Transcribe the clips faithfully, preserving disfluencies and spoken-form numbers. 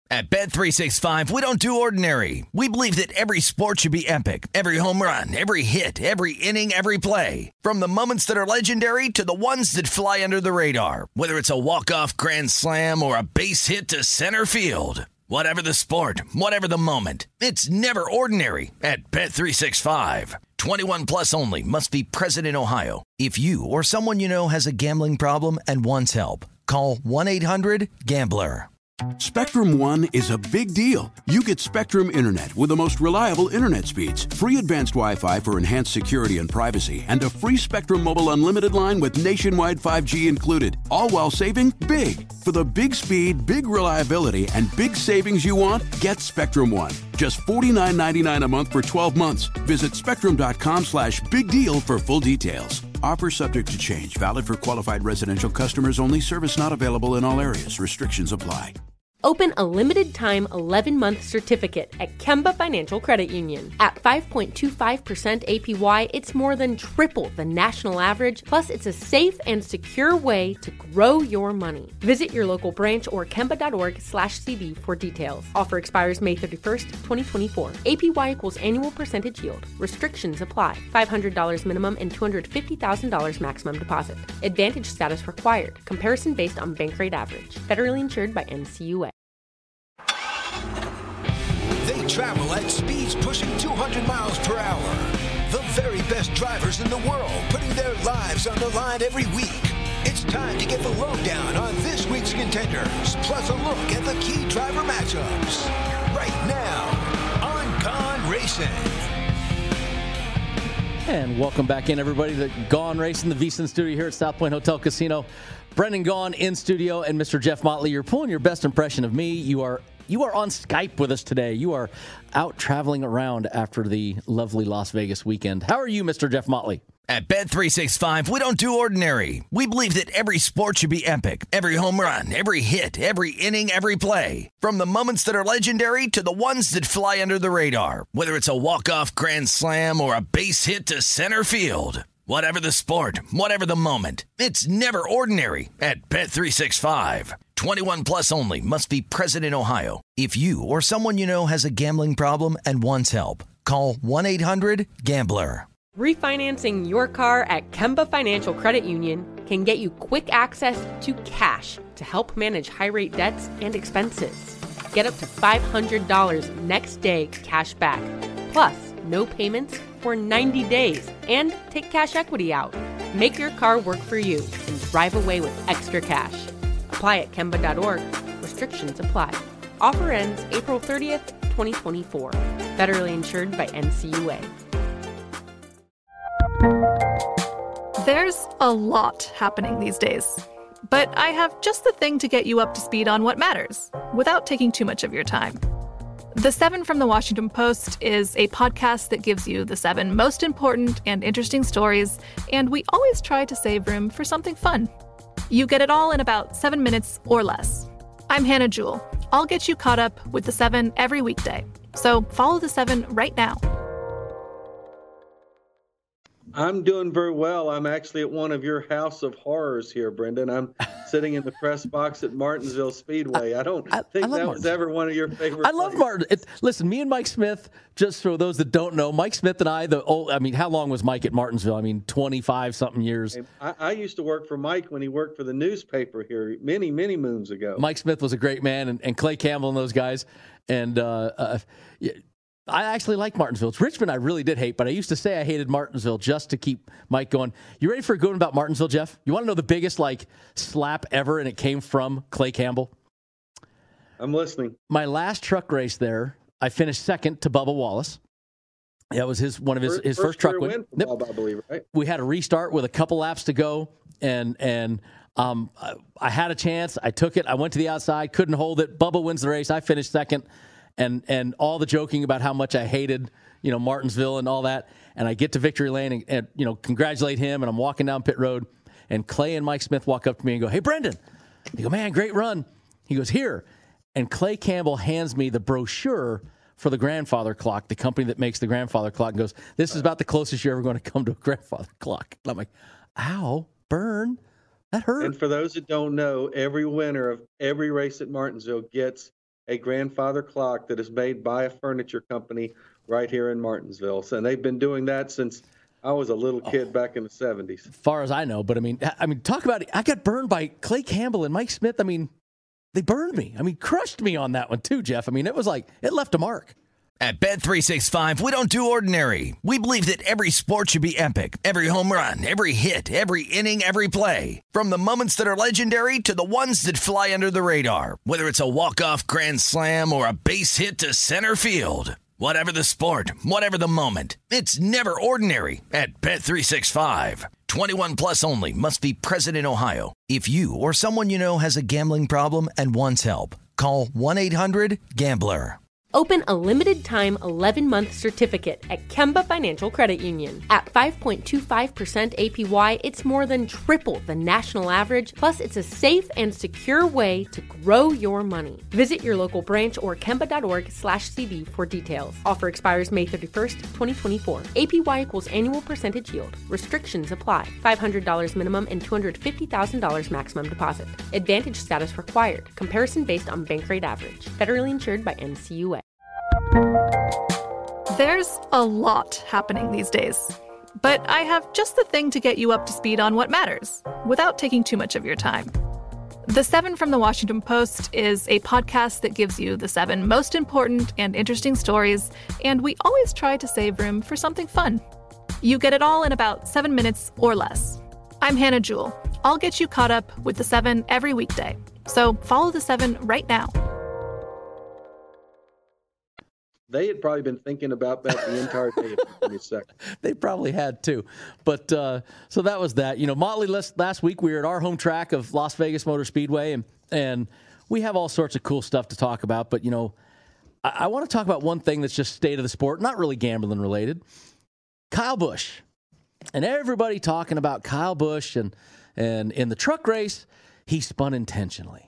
At Bet three sixty-five, we don't do ordinary. We believe that every sport should be epic. Every home run, every hit, every inning, every play. From the moments that are legendary to the ones that fly under the radar. Whether it's a walk-off grand slam or a base hit to center field. Whatever the sport, whatever the moment. It's never ordinary at Bet three sixty-five. twenty-one plus only. Must be present in Ohio. If you or someone you know has a gambling problem and wants help, call one eight hundred gambler. Spectrum One is a big deal. You get Spectrum Internet with the most reliable internet speeds, free advanced Wi-Fi for enhanced security and privacy, and a free Spectrum Mobile Unlimited line with nationwide five G included, all while saving big. For the big speed, big reliability, and big savings you want, get Spectrum One. Just forty-nine ninety-nine a month for twelve months. Visit spectrum.com slash big deal for full details. Offer subject to change. Valid for qualified residential customers only. Service not available in all areas. Restrictions apply. Open a limited-time eleven-month certificate at Kemba Financial Credit Union. At five point two five percent A P Y, it's more than triple the national average, plus it's a safe and secure way to grow your money. Visit your local branch or kemba.org slash CD for details. Offer expires May thirty-first, twenty twenty-four. A P Y equals annual percentage yield. Restrictions apply. five hundred dollars minimum and two hundred fifty thousand dollars maximum deposit. Advantage status required. Comparison based on bank rate average. Federally insured by N C U A. They travel at speeds pushing two hundred miles per hour. The very best drivers in the world putting their lives on the line every week. It's time to get the lowdown on this week's contenders, plus a look at the key driver matchups. Right now on Gone Racing. And welcome back in, everybody, to Gone Racing, the VSiN studio here at South Point Hotel Casino. Brendan Gaughan in studio, and Mister Jeff Motley. You're pulling your best impression of me. You are you are on Skype with us today. You are out traveling around after the lovely Las Vegas weekend. How are you, Mister Jeff Motley? At Bet three sixty-five, we don't do ordinary. We believe that every sport should be epic. Every home run, every hit, every inning, every play. From the moments that are legendary to the ones that fly under the radar. Whether it's a walk-off grand slam or a base hit to center field. Whatever the sport, whatever the moment. It's never ordinary at Bet three sixty-five. twenty-one plus only. Must be present in Ohio. If you or someone you know has a gambling problem and wants help, call one eight hundred gambler. Refinancing your car at Kemba Financial Credit Union can get you quick access to cash to help manage high-rate debts and expenses. Get up to five hundred dollars next day cash back, plus no payments for ninety days, and take cash equity out. Make your car work for you and drive away with extra cash. Apply at kemba dot org. Restrictions apply. Offer ends April thirtieth, twenty twenty-four. Federally insured by N C U A. There's a lot happening these days, but I have just the thing to get you up to speed on what matters without taking too much of your time. The Seven from the Washington Post is a podcast that gives you the seven most important and interesting stories, and we always try to save room for something fun. You get it all in about seven minutes or less. I'm Hannah Jewell. I'll get you caught up with the seven every weekday. So follow the seven right now. I'm doing very well. I'm actually at one of your House of Horrors here, Brendan. I'm sitting in the press box at Martinsville Speedway. I don't I, think I that was ever one of your favorite I love places. Martin. It, listen, me and Mike Smith, just for those that don't know, Mike Smith and I, the old, I mean, how long was Mike at Martinsville? I mean, twenty-five-something years. I, I used to work for Mike when he worked for the newspaper here many, many moons ago. Mike Smith was a great man, and, and Clay Campbell and those guys. And uh, uh, yeah, I actually like Martinsville. It's Richmond I really did hate, but I used to say I hated Martinsville just to keep Mike going. You ready for a good one about Martinsville, Jeff? You want to know the biggest, like, slap ever, and it came from Clay Campbell? I'm listening. My last truck race there, I finished second to Bubba Wallace. That was his one of his, his first, first truck win. win for Bob, I believe, right? We had a restart with a couple laps to go, and and um, I, I had a chance. I took it. I went to the outside, couldn't hold it. Bubba wins the race. I finished second. And and all the joking about how much I hated, you know, Martinsville and all that. And I get to victory lane and, and, you know, congratulate him. And I'm walking down pit road. And Clay and Mike Smith walk up to me and go, "Hey, Brendan." They go, "Man, great run." He goes, "Here." And Clay Campbell hands me the brochure for the grandfather clock, the company that makes the grandfather clock, and goes, "This is about the closest you're ever going to come to a grandfather clock." And I'm like, ow, burn. That hurt. And for those that don't know, every winner of every race at Martinsville gets a grandfather clock that is made by a furniture company right here in Martinsville. So, and they've been doing that since I was a little kid oh, back in the seventies. As far as I know, but I mean, I mean, talk about it. I got burned by Clay Campbell and Mike Smith. I mean, they burned me. I mean, crushed me on that one too, Jeff. I mean, it was like, it left a mark. At Bet three sixty-five, we don't do ordinary. We believe that every sport should be epic. Every home run, every hit, every inning, every play. From the moments that are legendary to the ones that fly under the radar. Whether it's a walk-off grand slam or a base hit to center field. Whatever the sport, whatever the moment, it's never ordinary at Bet three sixty-five. twenty-one plus only. Must be present in Ohio. If you or someone you know has a gambling problem and wants help, call one eight hundred gambler. Open a limited-time eleven-month certificate at Kemba Financial Credit Union. At five point two five percent A P Y, it's more than triple the national average, plus it's a safe and secure way to grow your money. Visit your local branch or kemba.org slash CD for details. Offer expires May thirty-first, twenty twenty-four. A P Y equals annual percentage yield. Restrictions apply. five hundred dollars minimum and two hundred fifty thousand dollars maximum deposit. Advantage status required. Comparison based on bank rate average. Federally insured by N C U A. There's a lot happening these days, but I have just the thing to get you up to speed on what matters without taking too much of your time. The Seven from the Washington Post is a podcast that gives you the seven most important and interesting stories, and we always try to save room for something fun. You get it all in about seven minutes or less. I'm Hannah Jewell. I'll get you caught up with the seven every weekday. So follow the seven right now. They had probably been thinking about that the entire day. In a second. They probably had too. But uh, so that was that. You know, Motley, last, last week we were at our home track of Las Vegas Motor Speedway, and and we have all sorts of cool stuff to talk about. But, you know, I, I want to talk about one thing that's just state of the sport, not really gambling related. Kyle Busch. And everybody talking about Kyle Busch, and, and in the truck race, he spun intentionally.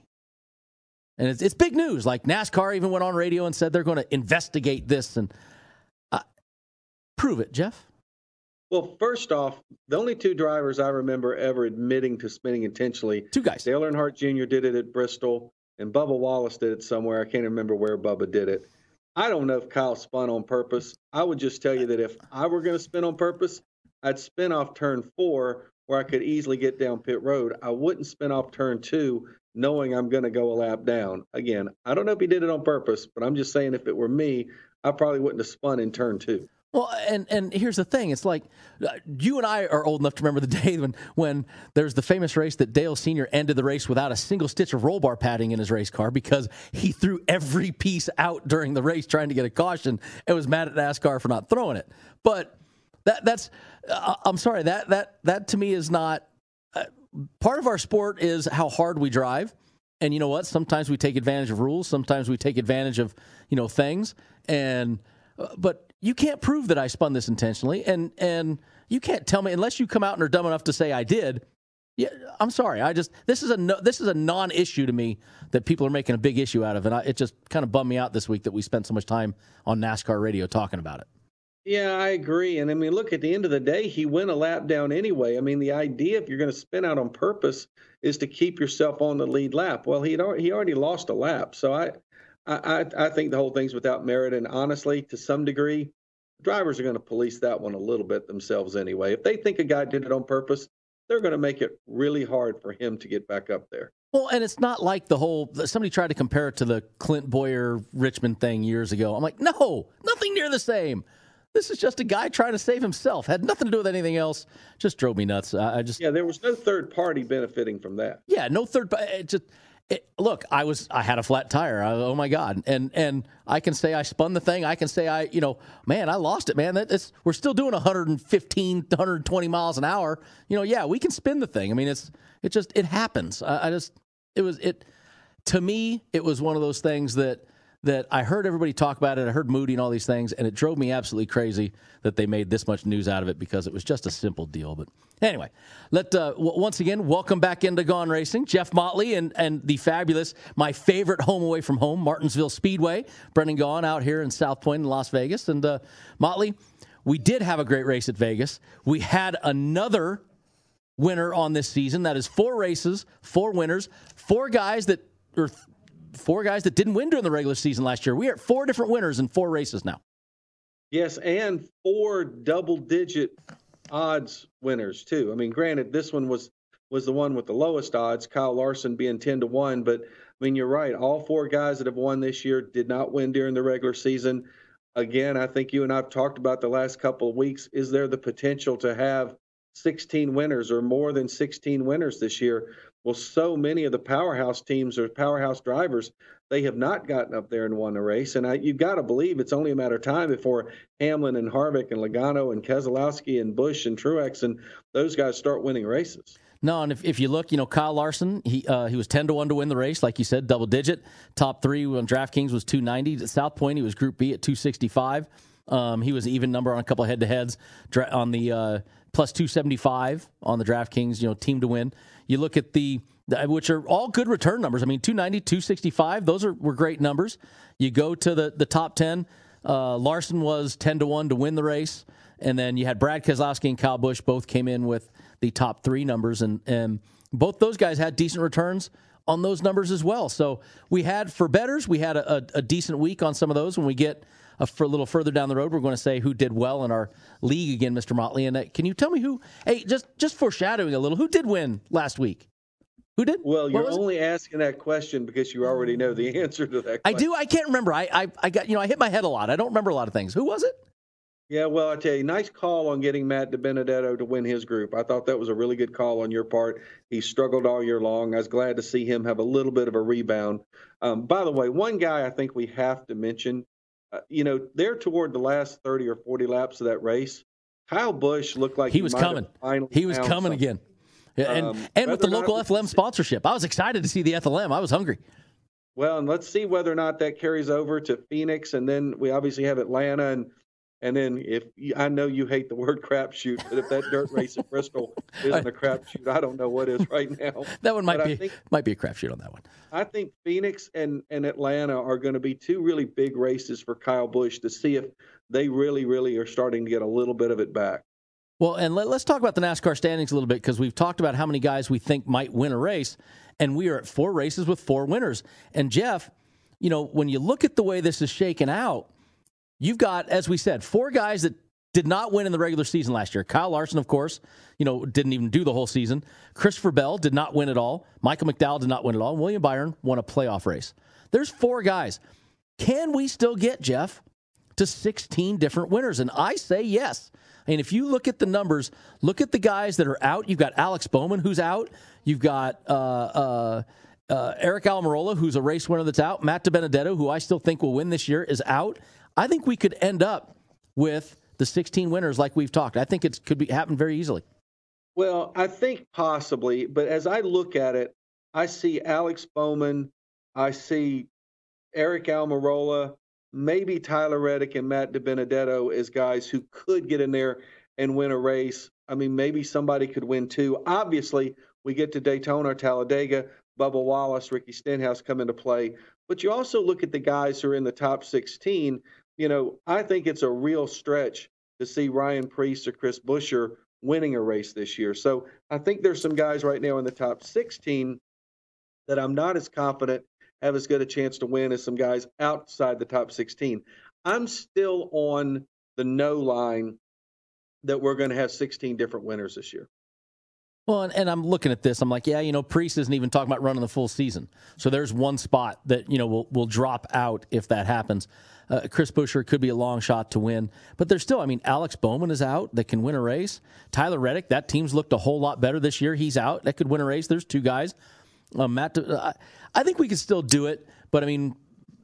And it's, it's big news. Like NASCAR even went on radio and said they're going to investigate this. And uh, prove it, Jeff. Well, first off, the only two drivers I remember ever admitting to spinning intentionally. Two guys. Dale Earnhardt Junior did it at Bristol, and Bubba Wallace did it somewhere. I can't remember where Bubba did it. I don't know if Kyle spun on purpose. I would just tell you that if I were going to spin on purpose, I'd spin off turn four where I could easily get down pit road. I wouldn't spin off turn two knowing I'm going to go a lap down. Again, I don't know if he did it on purpose, but I'm just saying if it were me, I probably wouldn't have spun in turn two. Well, and, and here's the thing. It's like uh, you and I are old enough to remember the day when, when there's the famous race that Dale Senior ended the race without a single stitch of roll bar padding in his race car because he threw every piece out during the race trying to get a caution and was mad at NASCAR for not throwing it. But that that's uh, I'm sorry, that that that to me is not uh, part of our sport is how hard we drive. And you know what? Sometimes we take advantage of rules. Sometimes we take advantage of, you know, things. And uh, but you can't prove that I spun this intentionally. And and you can't tell me unless you come out and are dumb enough to say I did. Yeah, I'm sorry. I just this is a no, this is a non-issue to me that people are making a big issue out of. And I, it just kind of bummed me out this week that we spent so much time on NASCAR radio talking about it. Yeah, I agree. And I mean, look, at the end of the day, he went a lap down anyway. I mean, the idea, if you're going to spin out on purpose, is to keep yourself on the lead lap. Well, he'd already, he already lost a lap. So I, I, I think the whole thing's without merit. And honestly, to some degree, drivers are going to police that one a little bit themselves anyway. If they think a guy did it on purpose, they're going to make it really hard for him to get back up there. Well, and it's not like the whole, somebody tried to compare it to the Clint Boyer Richmond thing years ago. I'm like, no, nothing near the same. This is just a guy trying to save himself. Had nothing to do with anything else. Just drove me nuts. I just yeah. There was no third party benefiting from that. Yeah, no third. It just it, look. I was. I had a flat tire. I, oh my god. And and I can say I spun the thing. I can say I. You know, man, I lost it, man. That, it's we're still doing one fifteen, one twenty miles an hour. You know, yeah, we can spin the thing. I mean, it's it just it happens. I, I just it was it to me. It was one of those things that. that I heard everybody talk about it. I heard Moody and all these things, and it drove me absolutely crazy that they made this much news out of it because it was just a simple deal. But anyway, let uh, w- once again, welcome back into Gone Racing. Jeff Motley and, and the fabulous, my favorite home away from home, Martinsville Speedway. Brendan Gaughan out here in South Point in Las Vegas. And uh, Motley, we did have a great race at Vegas. We had another winner on this season. That is four races, four winners, four guys that are four guys that didn't win during the regular season last year. We are at four different winners in four races now. Yes, and four double-digit odds winners, too. I mean, granted, this one was was the one with the lowest odds, Kyle Larson being ten to one. But, I mean, you're right. All four guys that have won this year did not win during the regular season. Again, I think you and I have talked about the last couple of weeks. Is there the potential to have sixteen winners or more than sixteen winners this year? Well, so many of the powerhouse teams or powerhouse drivers, they have not gotten up there and won a race. And I, you've got to believe it's only a matter of time before Hamlin and Harvick and Logano and Keselowski and Busch and Truex and those guys start winning races. No, and if, if you look, you know, Kyle Larson, he uh, he was ten to one to win the race, like you said, double digit. Top three on DraftKings was two ninety. At South Point, he was Group B at two sixty-five. Um, he was an even number on a couple of head-to-heads on the uh, plus two seventy-five on the DraftKings, you know, team to win. You look at the, the which are all good return numbers. I mean, two ninety, two sixty-five, those are were great numbers. You go to the, the top ten. Uh, Larson was ten to one to win the race. And then you had Brad Keselowski and Kyle Busch both came in with the top three numbers. And, and both those guys had decent returns on those numbers as well. So we had, for bettors, we had a, a, a decent week on some of those. When we get a, for a little further down the road, we're going to say who did well in our league again, Mister Motley. And uh, can you tell me who, hey, just, just foreshadowing a little, who did win last week? Who did? Well, you're only it? asking that question because you already know the answer to that question. I do. I can't remember. I, I, I got, you know, I hit my head a lot. I don't remember a lot of things. Who was it? Yeah, well, I tell you, nice call on getting Matt DiBenedetto to win his group. I thought that was a really good call on your part. He struggled all year long. I was glad to see him have a little bit of a rebound. Um, by the way, one guy I think we have to mention, uh, you know, there toward the last thirty or forty laps of that race, Kyle Busch looked like he, he was coming. He was coming something. again. And, um, and with the local F L M sponsorship, I was excited to see the F L M. I was hungry. Well, and let's see whether or not that carries over to Phoenix. And then we obviously have Atlanta. And And then if you, I know you hate the word crapshoot, but if that dirt race at Bristol isn't a crapshoot, I don't know what is right now. That one might but be think, might be a crapshoot on that one. I think Phoenix and, and Atlanta are going to be two really big races for Kyle Busch to see if they really, really are starting to get a little bit of it back. Well, and let, let's talk about the NASCAR standings a little bit because we've talked about how many guys we think might win a race, and we are at four races with four winners. And Jeff, you know, when you look at the way this is shaken out, you've got, as we said, four guys that did not win in the regular season last year. Kyle Larson, of course, you know, didn't even do the whole season. Christopher Bell did not win at all. Michael McDowell did not win at all. William Byron won a playoff race. There's four guys. Can we still get, Jeff, to sixteen different winners? And I say yes. I mean, if you look at the numbers, look at the guys that are out. You've got Alex Bowman, who's out. You've got uh, uh, uh, Eric Almirola, who's a race winner that's out. Matt DiBenedetto, who I still think will win this year, is out. I think we could end up with the sixteen winners like we've talked. I think it could be happen very easily. Well, I think possibly, but as I look at it, I see Alex Bowman, I see Eric Almirola, maybe Tyler Reddick and Matt DiBenedetto as guys who could get in there and win a race. I mean, maybe somebody could win two. Obviously, we get to Daytona or Talladega, Bubba Wallace, Ricky Stenhouse come into play. But you also look at the guys who are in the top sixteen. You know, I think it's a real stretch to see Ryan Preece or Chris Buescher winning a race this year. So I think there's some guys right now in the top sixteen that I'm not as confident have as good a chance to win as some guys outside the top sixteen. I'm still on the no line that we're going to have sixteen different winners this year. Well, and, and I'm looking at this. I'm like, yeah, you know, Preece isn't even talking about running the full season. So there's one spot that, you know, will will drop out if that happens. Uh, Chris Buescher could be a long shot to win. But there's still, I mean, Alex Bowman is out that can win a race. Tyler Reddick, that team's looked a whole lot better this year. He's out. That could win a race. There's two guys. Uh, Matt, uh, I think we could still do it. But, I mean,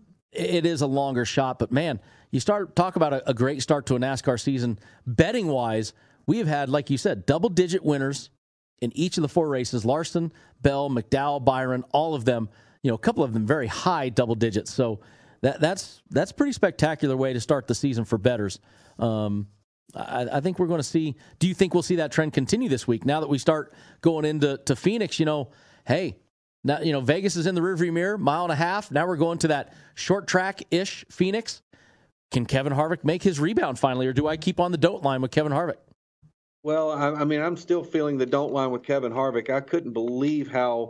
it is a longer shot. But, man, you start talk about a, a great start to a NASCAR season. Betting-wise, we have had, like you said, double-digit winners in each of the four races. Larson, Bell, McDowell, Byron, all of them, you know, a couple of them very high double digits. So that that's that's pretty spectacular way to start the season for bettors. Um, I, I think we're going to see. Do you think we'll see that trend continue this week? Now that we start going into to Phoenix, you know, hey, now you know Vegas is in the rearview mirror, mile and a half. Now we're going to that short track ish Phoenix. Can Kevin Harvick make his rebound finally, or do I keep on the don't line with Kevin Harvick? Well, I, I mean, I'm still feeling the don't line with Kevin Harvick. I couldn't believe how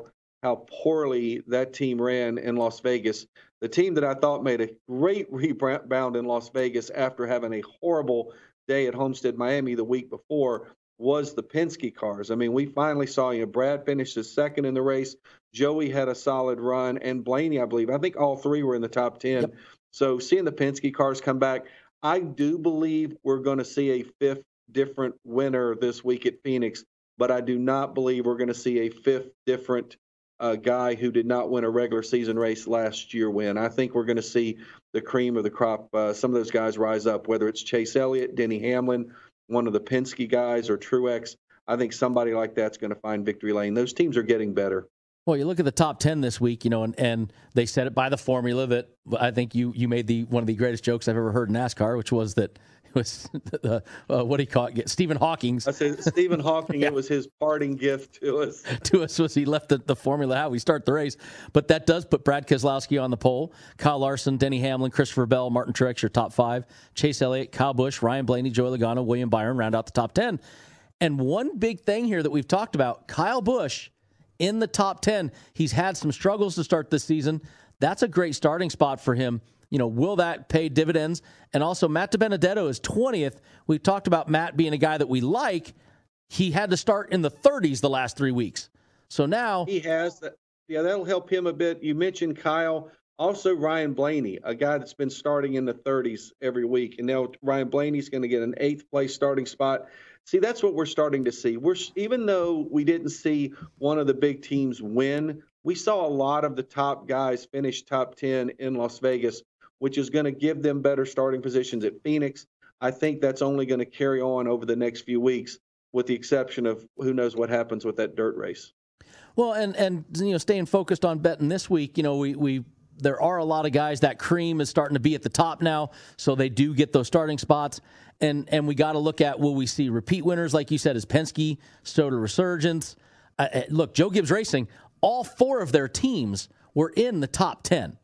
how poorly that team ran in Las Vegas. The team that I thought made a great rebound in Las Vegas after having a horrible day at Homestead, Miami the week before was the Penske cars. I mean, we finally saw, you know, Brad finished his second in the race. Joey had a solid run, and Blaney, I believe. I think all three were in the top ten. Yep. So seeing the Penske cars come back, I do believe we're going to see a fifth different winner this week at Phoenix, but I do not believe we're going to see a fifth different uh, guy who did not win a regular season race last year win. I think we're going to see the cream of the crop, uh, some of those guys rise up, whether it's Chase Elliott, Denny Hamlin, one of the Penske guys, or Truex. I think somebody like that's going to find victory lane. Those teams are getting better. Well, you look at the top ten this week, you know, and, and they said it by the formula that I think you you made the one of the greatest jokes I've ever heard in NASCAR, which was that it was the, uh, what do you call it? Stephen Hawking. I said Stephen Hawking. Yeah. It was his parting gift to us. to us was he left the, the formula how we start the race, but that does put Brad Keselowski on the pole. Kyle Larson, Denny Hamlin, Christopher Bell, Martin Truex, your top five. Chase Elliott, Kyle Busch, Ryan Blaney, Joey Logano, William Byron round out the top ten. And one big thing here that we've talked about, Kyle Busch in the top ten. He's had some struggles to start this season. That's a great starting spot for him. You know, will that pay dividends? And also, Matt DiBenedetto is twentieth. We've talked about Matt being a guy that we like. He had to start in the thirties the last three weeks. So now he has that. Yeah, that'll help him a bit. You mentioned Kyle. Also, Ryan Blaney, a guy that's been starting in the thirties every week. And now Ryan Blaney's going to get an eighth place starting spot. See, that's what we're starting to see. We're even though we didn't see one of the big teams win, we saw a lot of the top guys finish top ten in Las Vegas, which is going to give them better starting positions at Phoenix. I think that's only going to carry on over the next few weeks, with the exception of who knows what happens with that dirt race. Well, and and you know, staying focused on betting this week, you know, we we. There are a lot of guys. That cream is starting to be at the top now, so they do get those starting spots. And and we got to look at, will we see repeat winners, like you said, as Penske, Stoddard Resurgence. Uh, look, Joe Gibbs Racing, all four of their teams were in the top ten.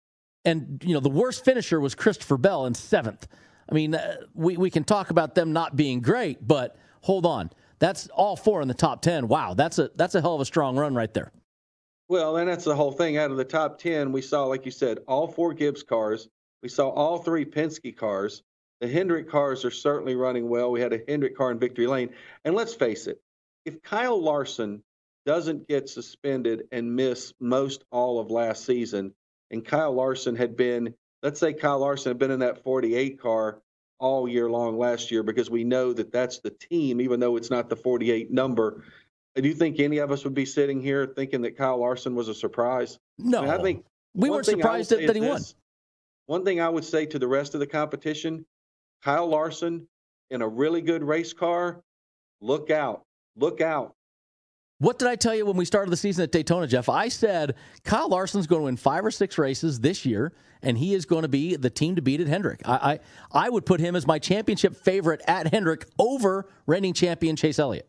And, you know, the worst finisher was Christopher Bell in seventh. I mean, uh, we, we can talk about them not being great, but hold on. That's all four in the top ten. Wow, that's a that's a hell of a strong run right there. Well, and that's the whole thing. Out of the top ten, we saw, like you said, all four Gibbs cars. We saw all three Penske cars. The Hendrick cars are certainly running well. We had a Hendrick car in victory lane. And let's face it, if Kyle Larson doesn't get suspended and miss most all of last season, and Kyle Larson had been, let's say Kyle Larson had been in that forty-eight car all year long last year, because we know that that's the team, even though it's not the forty-eight number. Do you think any of us would be sitting here thinking that Kyle Larson was a surprise? No. I mean, I think we weren't surprised that, that he won. One thing I would say to the rest of the competition, Kyle Larson in a really good race car, look out. Look out. What did I tell you when we started the season at Daytona, Jeff? I said Kyle Larson's going to win five or six races this year, and he is going to be the team to beat at Hendrick. I, I, I would put him as my championship favorite at Hendrick over reigning champion Chase Elliott.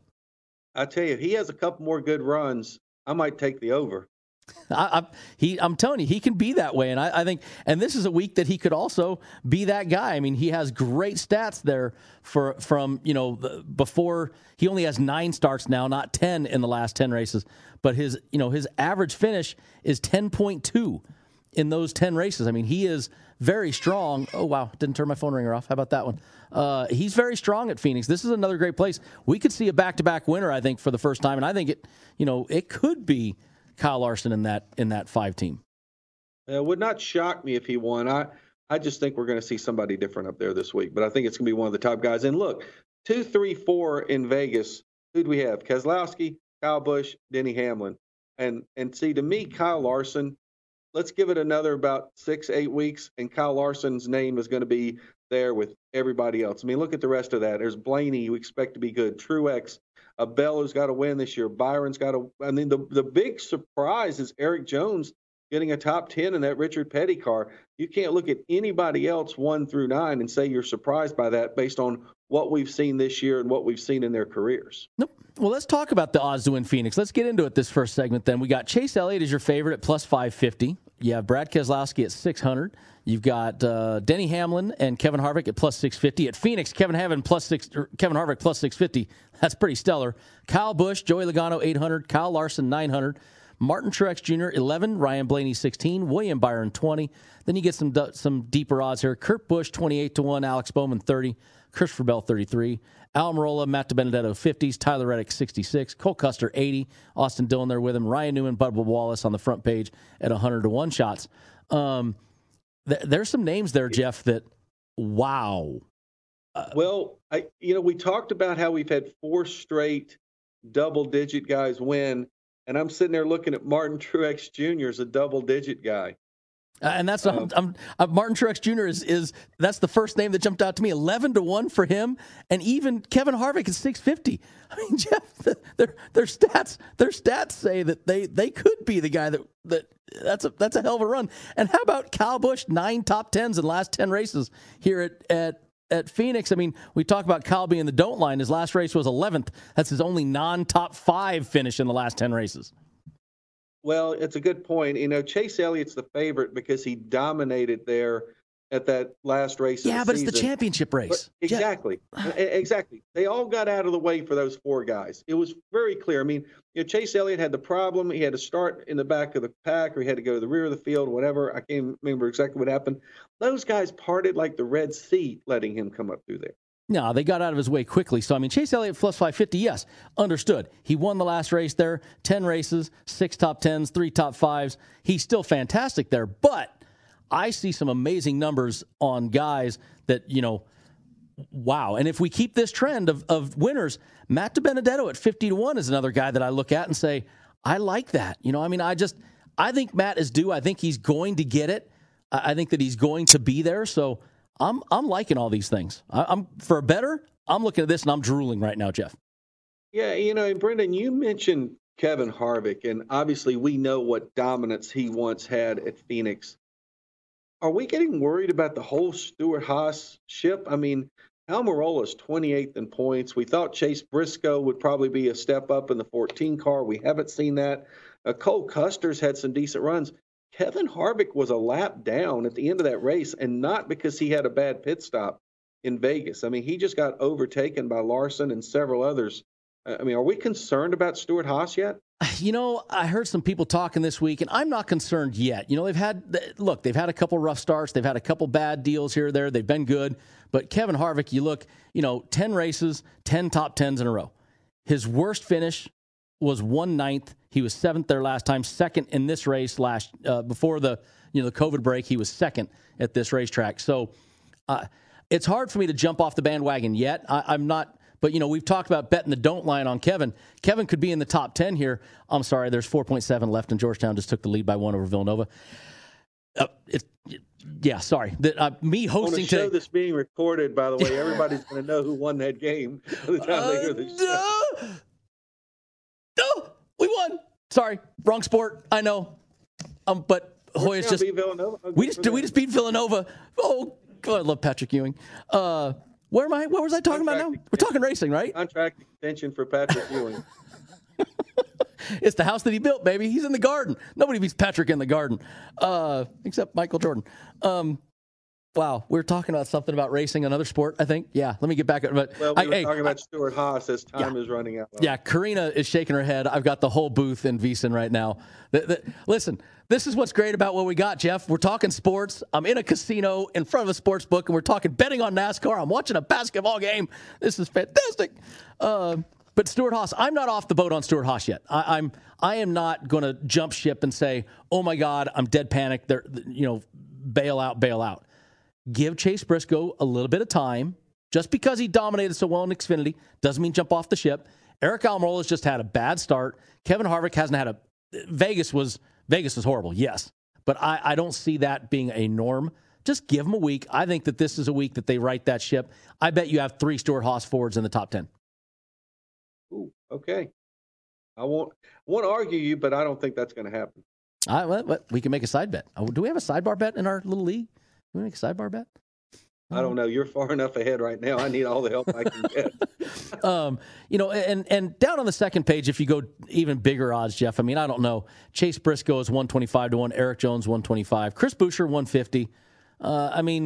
I tell you, if he has a couple more good runs, I might take the over. I, I, he, I'm telling you, he can be that way, and I, I think, and this is a week that he could also be that guy. I mean, he has great stats there for from you know the, before. He only has nine starts now, not ten in the last ten races, but his you know his average finish is ten point two in those ten races. I mean, he is very strong. Oh wow, didn't turn my phone ringer off. How about that one? Uh, he's very strong at Phoenix. This is another great place. We could see a back-to-back winner, I think, for the first time, and I think it you know it could be Kyle Larson in that in that five team. It would not shock me if he won. I, I just think we're going to see somebody different up there this week. But I think it's going to be one of the top guys. And look, two, three, four in Vegas. Who do we have? Keselowski, Kyle Busch, Denny Hamlin. And and see, to me, Kyle Larson, let's give it another about six, eight weeks, and Kyle Larson's name is going to be there with everybody else. I mean, look at the rest of that. There's Blaney, who expect to be good. Truex, uh, Bell, who's got to win this year. Byron's got to. I mean, the the big surprise is Eric Jones getting a top ten in that Richard Petty car. You can't look at anybody else one through nine and say you're surprised by that based on what we've seen this year and what we've seen in their careers. Nope. Well, let's talk about the odds to win Phoenix. Let's get into it this first segment then. We got Chase Elliott as your favorite at plus five fifty. You have Brad Keselowski at six hundred. You've got uh, Denny Hamlin and Kevin Harvick at plus six fifty. At Phoenix, Kevin Harvick plus six, Kevin Harvick plus six fifty. That's pretty stellar. Kyle Busch, Joey Logano eight hundred. Kyle Larson nine hundred. Martin Truex Junior eleven, Ryan Blaney sixteen, William Byron twenty. Then you get some some deeper odds here. Kurt Busch twenty-eight to one, Alex Bowman thirty, Christopher Bell thirty-three, Almirola, Matt DiBenedetto fifties, Tyler Reddick sixty-six, Cole Custer eighty, Austin Dillon there with him, Ryan Newman, Bubba Wallace on the front page at one hundred to one shots. Um, th- there's some names there, Jeff, that wow. Uh, well, I you know we talked about how we've had four straight double-digit guys win, and I'm sitting there looking at Martin Truex Junior as a double-digit guy. Uh, and that's um, I'm, I'm, uh, Martin Truex Junior is is that's the first name that jumped out to me. Eleven to one for him, and even Kevin Harvick is six fifty. I mean, Jeff, the, their their stats their stats say that they, they could be the guy that that that's a that's a hell of a run. And how about Kyle Busch, nine top tens in the last ten races here at at. At Phoenix? I mean, we talk about Kyle being the don't line. His last race was eleventh. That's his only non-top five finish in the last ten races. Well, it's a good point. You know, Chase Elliott's the favorite because he dominated there at that last race. Yeah, of the but season. It's the championship race. But exactly. Yeah. Exactly. They all got out of the way for those four guys. It was very clear. I mean, you know, Chase Elliott had the problem. He had to start in the back of the pack, or he had to go to the rear of the field, whatever. I can't remember exactly what happened. Those guys parted like the Red Sea, letting him come up through there. No, they got out of his way quickly. So, I mean, Chase Elliott plus five fifty, yes, understood. He won the last race there, ten races, six top tens, three top fives. He's still fantastic there, but I see some amazing numbers on guys that, you know, wow. And if we keep this trend of, of winners, Matt DiBenedetto at fifty to one is another guy that I look at and say, I like that. You know, I mean, I just, I think Matt is due. I think he's going to get it. I think that he's going to be there. So I'm, I'm liking all these things. I, I'm for a better, I'm looking at this and I'm drooling right now, Jeff. Yeah. You know, and Brendan, you mentioned Kevin Harvick, and obviously we know what dominance he once had at Phoenix. Are we getting worried about the whole Stewart-Haas ship? I mean, Almirola's twenty-eighth in points. We thought Chase Briscoe would probably be a step up in the fourteen car. We haven't seen that. Uh, Cole Custer's had some decent runs. Kevin Harvick was a lap down at the end of that race, and not because he had a bad pit stop in Vegas. I mean, he just got overtaken by Larson and several others. I mean, are we concerned about Stewart-Haas yet? You know, I heard some people talking this week, and I'm not concerned yet. You know, they've had, look, they've had a couple rough starts. They've had a couple bad deals here or there. They've been good. But Kevin Harvick, you look, you know, ten races, ten top tens in a row. His worst finish was one ninth. He was seventh there last time, second in this race last, uh, before the, you know, the COVID break. He was second at this racetrack. So uh, it's hard for me to jump off the bandwagon yet. I, I'm not. But, you know, we've talked about betting the don't line on Kevin. Kevin could be in the top ten here. I'm sorry, there's four point seven left, and Georgetown just took the lead by one over Villanova. Uh, it, yeah, sorry. The, uh, me hosting on a show today. that's being recorded, by the way, everybody's going to know who won that game by the time uh, they hear the show. No, no, we won. Sorry, wrong sport. I know. Um, but Hoyas just we just we just beat Villanova. Oh, God, I love Patrick Ewing. Uh, Where am I? What was I talking about now? We're talking racing, right? Contract extension for Patrick Ewing. It's the house that he built, baby. He's in the Garden. Nobody beats Patrick in the Garden, uh, except Michael Jordan. Um, wow, we we're talking about something about racing, another sport, I think. Yeah, let me get back. But well, we I, were hey, talking about Stewart-Haas as time yeah, is running out. Yeah, Karina is shaking her head. I've got the whole booth in VSiN right now. The, the, listen, this is what's great about what we got, Jeff. We're talking sports. I'm in a casino in front of a sports book, and we're talking betting on NASCAR. I'm watching a basketball game. This is fantastic. Uh, but Stewart-Haas, I'm not off the boat on Stewart-Haas yet. I, I'm I am not going to jump ship and say, oh my God, I'm dead panic. They're, you know, bail out, bail out. Give Chase Briscoe a little bit of time. Just because he dominated so well in Xfinity doesn't mean jump off the ship. Eric Almirola's just had a bad start. Kevin Harvick hasn't had a Vegas was Vegas was horrible, yes. But I, I don't see that being a norm. Just give them a week. I think that this is a week that they right that ship. I bet you have three Stewart-Haas forwards in the top ten. Ooh, okay. I won't, I won't argue you, but I don't think that's going to happen. I, well, we can make a side bet. Do we have a sidebar bet in our little league? Can we make a sidebar bet? I don't know. You're far enough ahead right now. I need all the help I can get. um, you know, and and down on the second page, if you go even bigger odds, Jeff, I mean, I don't know. Chase Briscoe is one twenty-five to one. Eric Jones, one twenty-five. Chris Buescher, one fifty. Uh, I mean,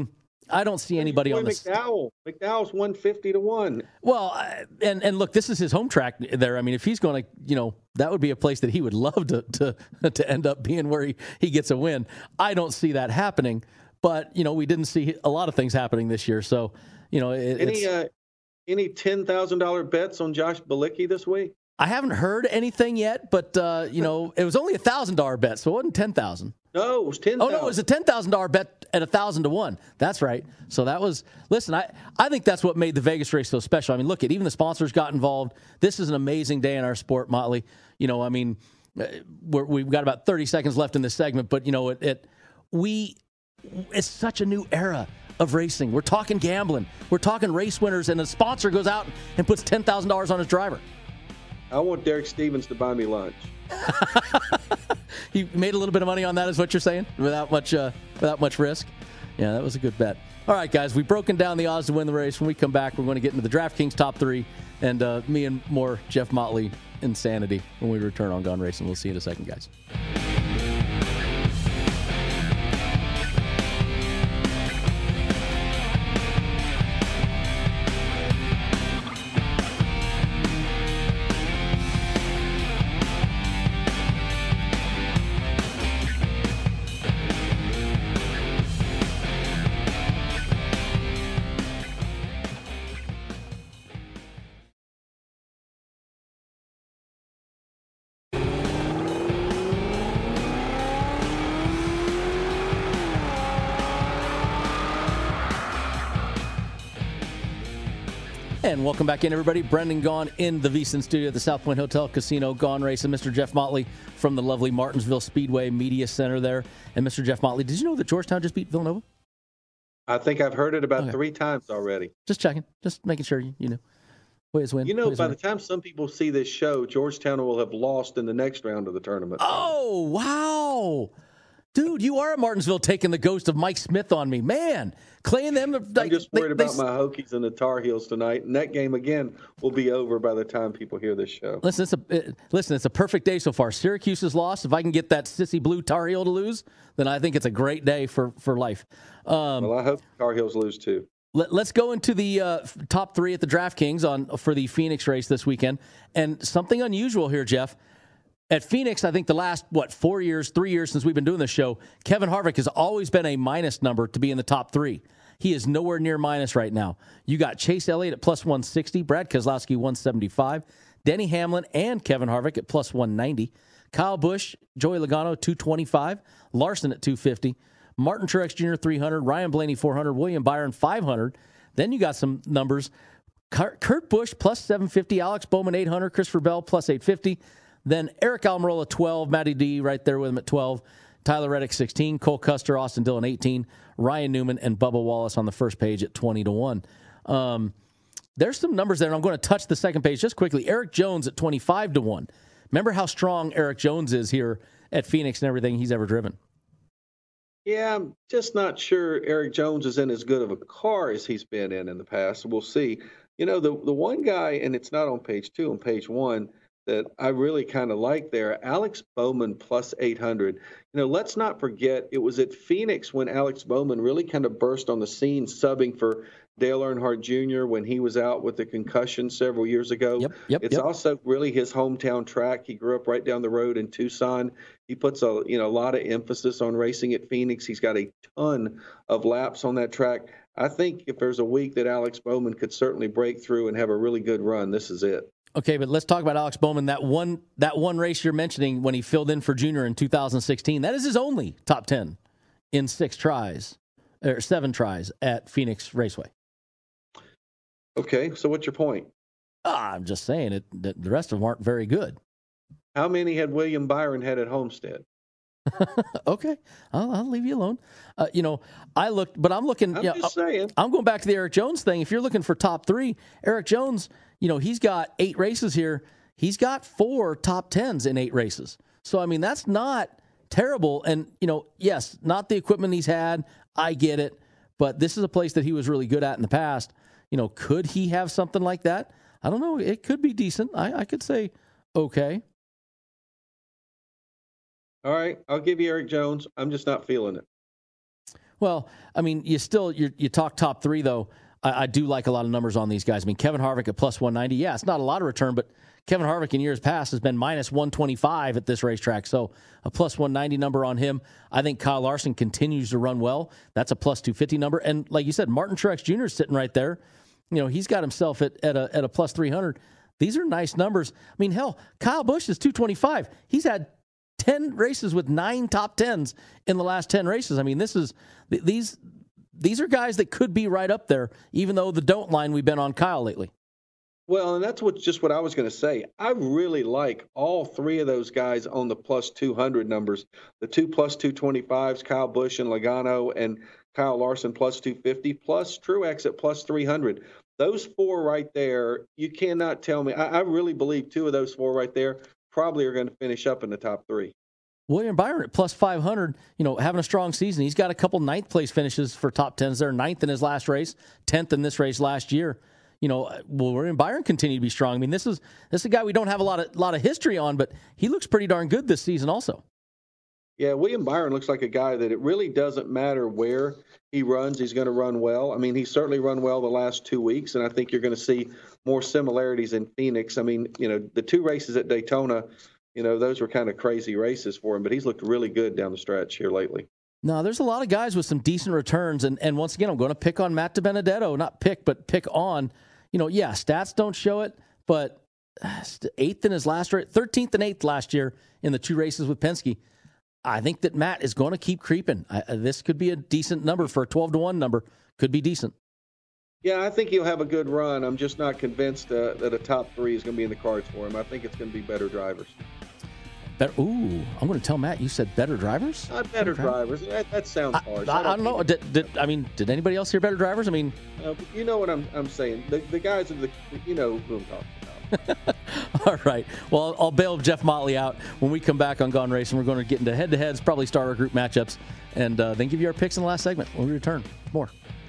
I don't see anybody Boy, on this. McDowell. McDowell's one fifty to one. Well, I- and and look, this is his home track there. I mean, if he's going to, you know, that would be a place that he would love to to to end up being where he, he gets a win. I don't see that happening, but you know, we didn't see a lot of things happening this year. So, you know, it, Any it's, uh, any ten thousand dollar bets on Josh Bilicki this week? I haven't heard anything yet, but uh, you know, it was only a thousand dollar bet, so it wasn't ten thousand. No, it was ten. Oh no, it was a ten thousand dollar bet at a thousand to one. That's right. So that was. Listen, I I think that's what made the Vegas race so special. I mean, look at even the sponsors got involved. This is an amazing day in our sport, Motley. You know, I mean, we're, we've got about thirty seconds left in this segment, but you know, it, it we it's such a new era of racing. We're talking gambling. We're talking race winners, and a sponsor goes out and puts ten thousand dollars on his driver. I want Derek Stevens to buy me lunch. You made a little bit of money on that, is what you're saying, without much uh, without much risk. Yeah, that was a good bet. All right, guys, we've broken down the odds to win the race. When we come back, we're going to get into the DraftKings top three, and uh, me and more Jeff Motley insanity when we return on Gone Racing. We'll see you in a second, guys. And welcome back in, everybody. Brendan Gaughan in the VSiN studio at the South Point Hotel Casino. Gone Racing. Mister Jeff Motley from the lovely Martinsville Speedway Media Center there. And Mister Jeff Motley, did you know that Georgetown just beat Villanova? I think I've heard it about Okay. three times already. Just checking. Just making sure you, you know. Ways win. You know, Ways by win. the time some people see this show, Georgetown will have lost in the next round of the tournament. Oh, wow. Dude, you are at Martinsville taking the ghost of Mike Smith on me. Man, Clay and them. Like, I'm just worried they, about they, my Hokies and the Tar Heels tonight, and that game again will be over by the time people hear this show. Listen, it's a it, listen. It's a perfect day so far. Syracuse has lost. If I can get that sissy blue Tar Heel to lose, then I think it's a great day for for life. Um, Well, I hope the Tar Heels lose too. let, let's go into the uh, top three at the DraftKings on for the Phoenix race this weekend, and something unusual here, Jeff. At Phoenix, I think the last, what, four years, three years since we've been doing this show, Kevin Harvick has always been a minus number to be in the top three. He is nowhere near minus right now. You got Chase Elliott at plus one sixty, Brad Keselowski one seventy-five, Denny Hamlin and Kevin Harvick at plus one ninety, Kyle Busch, Joey Logano two twenty-five, Larson at two fifty, Martin Truex Junior three hundred, Ryan Blaney four hundred, William Byron five hundred. Then you got some numbers. Kurt Busch plus seven fifty, Alex Bowman eight hundred, Christopher Bell plus eight fifty. Then Eric Almirola, twelve. Matty D right there with him at twelve. Tyler Reddick, sixteen. Cole Custer, Austin Dillon, eighteen. Ryan Newman and Bubba Wallace on the first page at twenty to one. Um, there's some numbers there, and I'm going to touch the second page just quickly. Eric Jones at twenty-five to one. Remember how strong Eric Jones is here at Phoenix and everything he's ever driven. Yeah, I'm just not sure Eric Jones is in as good of a car as he's been in in the past. We'll see. You know, the, the one guy, and it's not on page two, on page one, that I really kind of like there, Alex Bowman plus eight hundred. You know, let's not forget it was at Phoenix when Alex Bowman really kind of burst on the scene, subbing for Dale Earnhardt Junior when he was out with the concussion several years ago. Yep, yep, it's yep. also really his hometown track. He grew up right down the road in Tucson. He puts a you know a lot of emphasis on racing at Phoenix. He's got a ton of laps on that track. I think if there's a week that Alex Bowman could certainly break through and have a really good run, this is it. Okay, but let's talk about Alex Bowman. That one that one race you're mentioning when he filled in for Junior in two thousand sixteen, that is his only top ten in six tries, or seven tries at Phoenix Raceway. Okay, so what's your point? Ah, I'm just saying it. The the rest of them aren't very good. How many had William Byron had at Homestead? Okay, I'll, I'll leave you alone. Uh, you know, I looked, but I'm looking. I'm you know, just saying. I'm going back to the Eric Jones thing. If you're looking for top three, Eric Jones, you know, he's got eight races here. He's got four top tens in eight races. So, I mean, that's not terrible. And, you know, yes, not the equipment he's had. I get it. But this is a place that he was really good at in the past. You know, could he have something like that? I don't know. It could be decent. I, I could say, okay. All right, I'll give you Eric Jones. I'm just not feeling it. Well, I mean, you still you you talk top three though. I, I do like a lot of numbers on these guys. I mean, Kevin Harvick at plus one ninety. Yeah, it's not a lot of return, but Kevin Harvick in years past has been minus one twenty-five at this racetrack. So a plus one ninety number on him. I think Kyle Larson continues to run well. That's a plus two fifty number. And like you said, Martin Truex Junior is sitting right there. You know, he's got himself at, at a at a plus three hundred. These are nice numbers. I mean, hell, Kyle Busch is two twenty-five. He's had ten races with nine top tens in the last ten races. I mean, this is these these are guys that could be right up there, even though the don't line we've been on Kyle lately. Well, and that's what just what I was going to say. I really like all three of those guys on the plus two hundred numbers. The two plus two twenty-fives, Kyle Busch and Logano, and Kyle Larson plus two fifty, plus Truex at plus three hundred. Those four right there, you cannot tell me. I, I really believe two of those four right there probably are going to finish up in the top three. William Byron at plus five hundred, you know, having a strong season. He's got a couple ninth place finishes for top tens there. Ninth in his last race, tenth in this race last year. You know, will William Byron continue to be strong? I mean, this is this is a guy we don't have a lot of lot of history on, but he looks pretty darn good this season also. Yeah, William Byron looks like a guy that it really doesn't matter where he runs, he's going to run well. I mean, he's certainly run well the last two weeks, and I think you're going to see more similarities in Phoenix. I mean, you know, the two races at Daytona, you know, those were kind of crazy races for him, but he's looked really good down the stretch here lately. No, there's a lot of guys with some decent returns, and, and once again, I'm going to pick on Matt DiBenedetto, not pick, but pick on. You know, yeah, stats don't show it, but eighth in his last race, thirteenth and eighth last year in the two races with Penske. I think that Matt is going to keep creeping. I, this could be a decent number for a twelve to one number. Could be decent. Yeah, I think he'll have a good run. I'm just not convinced uh, that a top three is going to be in the cards for him. I think it's going to be better drivers. Better, ooh, I'm going to tell Matt you said better drivers? Not better, better drivers. That, that sounds harsh. I, I, I don't know. Did, did, I mean, did anybody else hear better drivers? I mean, uh, you know what I'm I'm saying. The, the guys are the, you know who I'm talking about. All right. Well, I'll bail Jeff Motley out when we come back on Gone Racing. We're going to get into head-to-heads, probably start our group matchups, and uh, then give you our picks in the last segment when we return. More.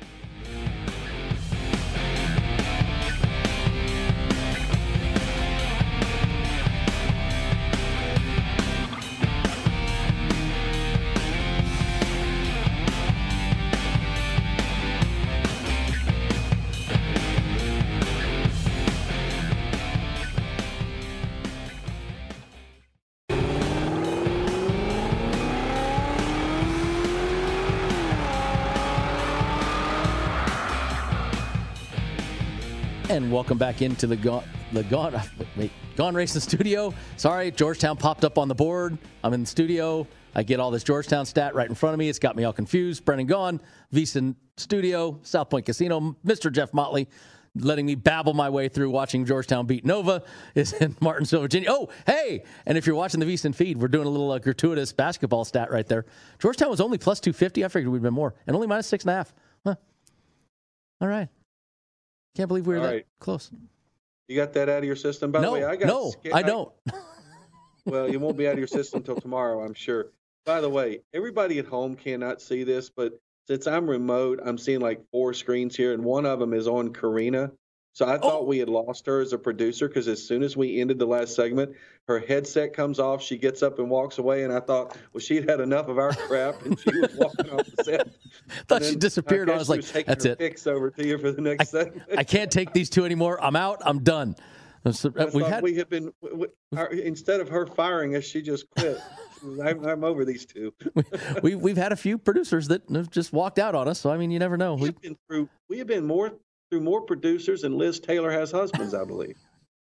And welcome back into the Gone, the Gone, wait, Gone Racing studio. Sorry, Georgetown popped up on the board. I'm in the studio. I get all this Georgetown stat right in front of me. It's got me all confused. Brennan Gaughan, VSiN Studio, South Point Casino. Mister Jeff Motley letting me babble my way through watching Georgetown beat Nova is in Martinsville, Virginia. Oh, hey! And if you're watching the VSiN feed, we're doing a little uh, gratuitous basketball stat right there. Georgetown was only plus two fifty. I figured we'd been more. And only minus six and a half. Huh. All right. Can't believe we were All that right. close. You got that out of your system? By no, the way, I got no, scared. I don't. Well, you won't be out of your system until tomorrow, I'm sure. By the way, everybody at home cannot see this, but since I'm remote, I'm seeing like four screens here, and one of them is on Karina. So I thought oh. we had lost her as a producer because as soon as we ended the last segment, her headset comes off, she gets up and walks away, and I thought, well, she'd had enough of our crap, and she was walking off the set. thought she disappeared. I, I was like, was that's it. Picks over to you for the next I, segment. I can't take these two anymore. I'm out. I'm done. So, uh, we had we have been we, our, instead of her firing us, she just quit. I'm, I'm over these two. we we've had a few producers that have just walked out on us. So I mean, you never know. We we have been through. We have been more through more producers than Liz Taylor has husbands, I believe.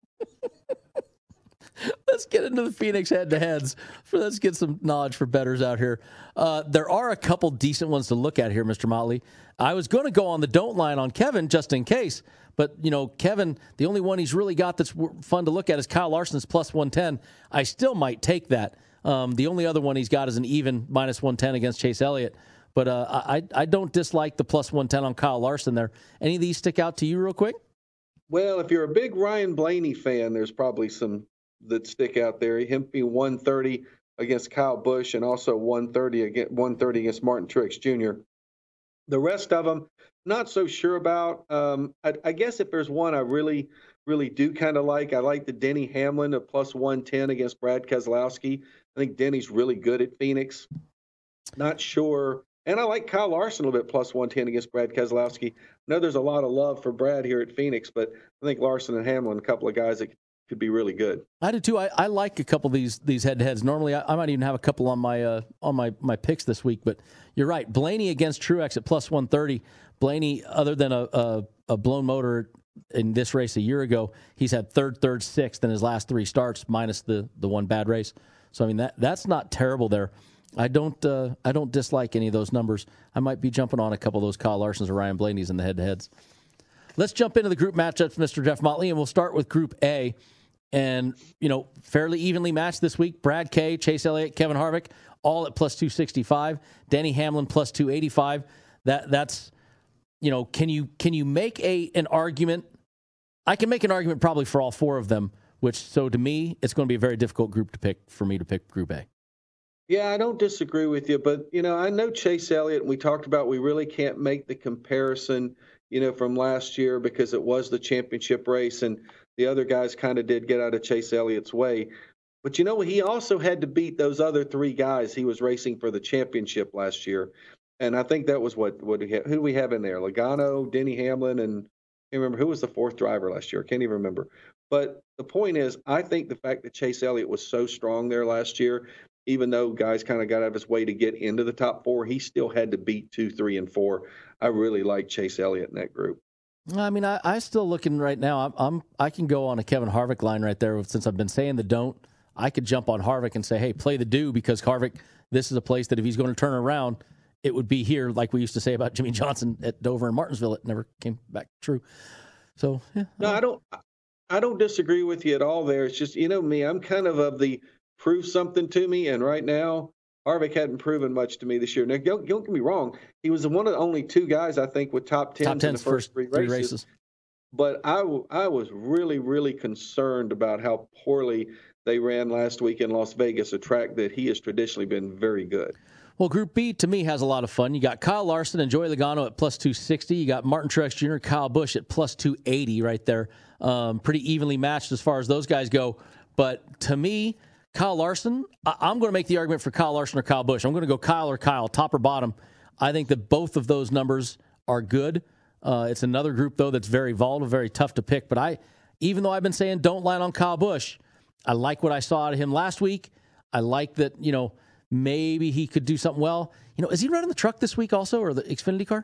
Let's get into the Phoenix head-to-heads. Let's get some knowledge for bettors out here. Uh, there are a couple decent ones to look at here, Mister Motley. I was going to go on the don't line on Kevin just in case, but, you know, Kevin, the only one he's really got that's fun to look at is Kyle Larson's plus one ten. I still might take that. Um, the only other one he's got is an even minus one ten against Chase Elliott. But uh, I, I don't dislike the plus one ten on Kyle Larson there. Any of these stick out to you real quick? Well, if you're a big Ryan Blaney fan, there's probably some that stick out there. Him being one thirty against Kyle Busch and also one thirty against one thirty against Martin Truex Junior The rest of them, not so sure about. Um, I, I guess if there's one I really, really do kind of like, I like the Denny Hamlin at plus one ten against Brad Keselowski. I think Denny's really good at Phoenix. Not sure. And I like Kyle Larson a little bit plus one ten against Brad Keselowski. I know there's a lot of love for Brad here at Phoenix, but I think Larson and Hamlin, a couple of guys that could be really good. I do too. I, I like a couple of these these head to heads. Normally, I, I might even have a couple on my uh, on my, my picks this week. But you're right. Blaney against Truex at plus one thirty. Blaney, other than a, a a blown motor in this race a year ago, he's had third, third, sixth in his last three starts, minus the the one bad race. So I mean that that's not terrible there. I don't uh, I don't dislike any of those numbers. I might be jumping on a couple of those Kyle Larsons or Ryan Blaney's in the head to heads. Let's jump into the group matchups, Mister Jeff Motley, and we'll start with Group A. And, you know, fairly evenly matched this week. Brad Kay, Chase Elliott, Kevin Harvick, all at plus two sixty-five. Denny Hamlin plus two eighty-five. That that's, you know, can you can you make a an argument? I can make an argument probably for all four of them, which, so to me, it's going to be a very difficult group to pick for me to pick Group A. Yeah, I don't disagree with you, but, you know, I know Chase Elliott, and we talked about we really can't make the comparison, you know, from last year because it was the championship race, and the other guys kind of did get out of Chase Elliott's way. But, you know, he also had to beat those other three guys he was racing for the championship last year. And I think that was what, what we have, who do we have in there? Logano, Denny Hamlin, and I can't remember who was the fourth driver last year. I can't even remember. But the point is, I think the fact that Chase Elliott was so strong there last year, even though guys kind of got out of his way to get into the top four, he still had to beat two, three, and four. I really like Chase Elliott in that group. I mean, I, I still looking right now. I'm, I'm I can go on a Kevin Harvick line right there. Since I've been saying the don't, I could jump on Harvick and say, hey, play the do, because Harvick, this is a place that if he's going to turn around, it would be here, like we used to say about Jimmy Johnson at Dover and Martinsville. It never came back true. So yeah. No, I don't. I don't disagree with you at all. There, it's just, you know me. I'm kind of of the prove something to me, and right now, Harvick hadn't proven much to me this year. Now, don't, don't get me wrong. He was one of the only two guys, I think, with top tens, top tens in the first, first three, races. three races. But I, I was really, really concerned about how poorly they ran last week in Las Vegas, a track that he has traditionally been very good. Well, Group B, to me, has a lot of fun. You got Kyle Larson and Joey Logano at plus two sixty. You got Martin Truex Junior, Kyle Busch at plus two eighty right there. Um, pretty evenly matched as far as those guys go. But to me, Kyle Larson, I- I'm going to make the argument for Kyle Larson or Kyle Busch. I'm going to go Kyle or Kyle, top or bottom. I think that both of those numbers are good. Uh, it's another group, though, that's very volatile, very tough to pick. But I, even though I've been saying don't line on Kyle Busch, I like what I saw out of him last week. I like that, you know, maybe he could do something well. You know, is he running the truck this week also, or the Xfinity car?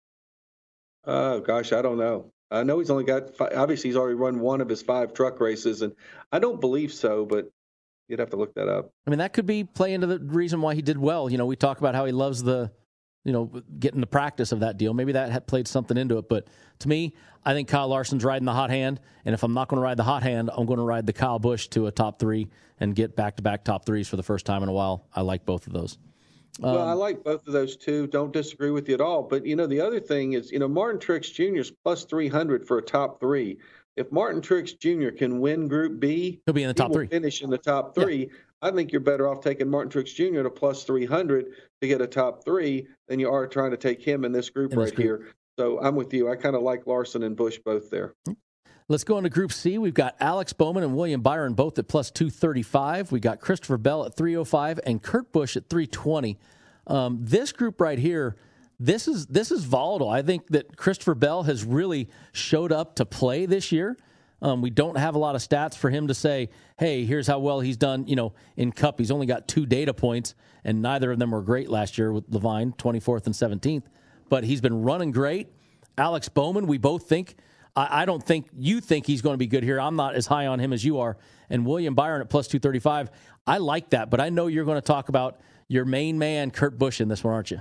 Oh, gosh, I don't know. I know he's only got five, obviously he's already run one of his five truck races, and I don't believe so, but you'd have to look that up. I mean, that could be play into the reason why he did well. You know, we talk about how he loves the, you know, getting the practice of that deal. Maybe that had played something into it. But to me, I think Kyle Larson's riding the hot hand. And if I'm not going to ride the hot hand, I'm going to ride the Kyle Busch to a top three and get back-to-back top threes for the first time in a while. I like both of those. Well, um, I like both of those, too. Don't disagree with you at all. But, you know, the other thing is, you know, Martin Truex Junior is plus three hundred for a top three. If Martin Truex Junior can win Group B, he'll be in the top he will three. Finish in the top three. Yeah. I think you're better off taking Martin Truex Junior to plus three hundred to get a top three than you are trying to take him in this group in right this group. here. So I'm with you. I kind of like Larson and Busch both there. Let's go into Group C. We've got Alex Bowman and William Byron both at plus two thirty-five. We got Christopher Bell at three oh five and Kurt Busch at three twenty. Um, this group right here, this is this is volatile. I think that Christopher Bell has really showed up to play this year. Um, we don't have a lot of stats for him to say, hey, here's how well he's done, you know, in Cup. He's only got two data points, and neither of them were great last year with Levine, twenty-fourth and seventeenth. But he's been running great. Alex Bowman, we both think, I, I don't think you think he's going to be good here. I'm not as high on him as you are. And William Byron at plus two thirty-five, I like that. But I know you're going to talk about your main man, Kurt Busch, in this one, aren't you?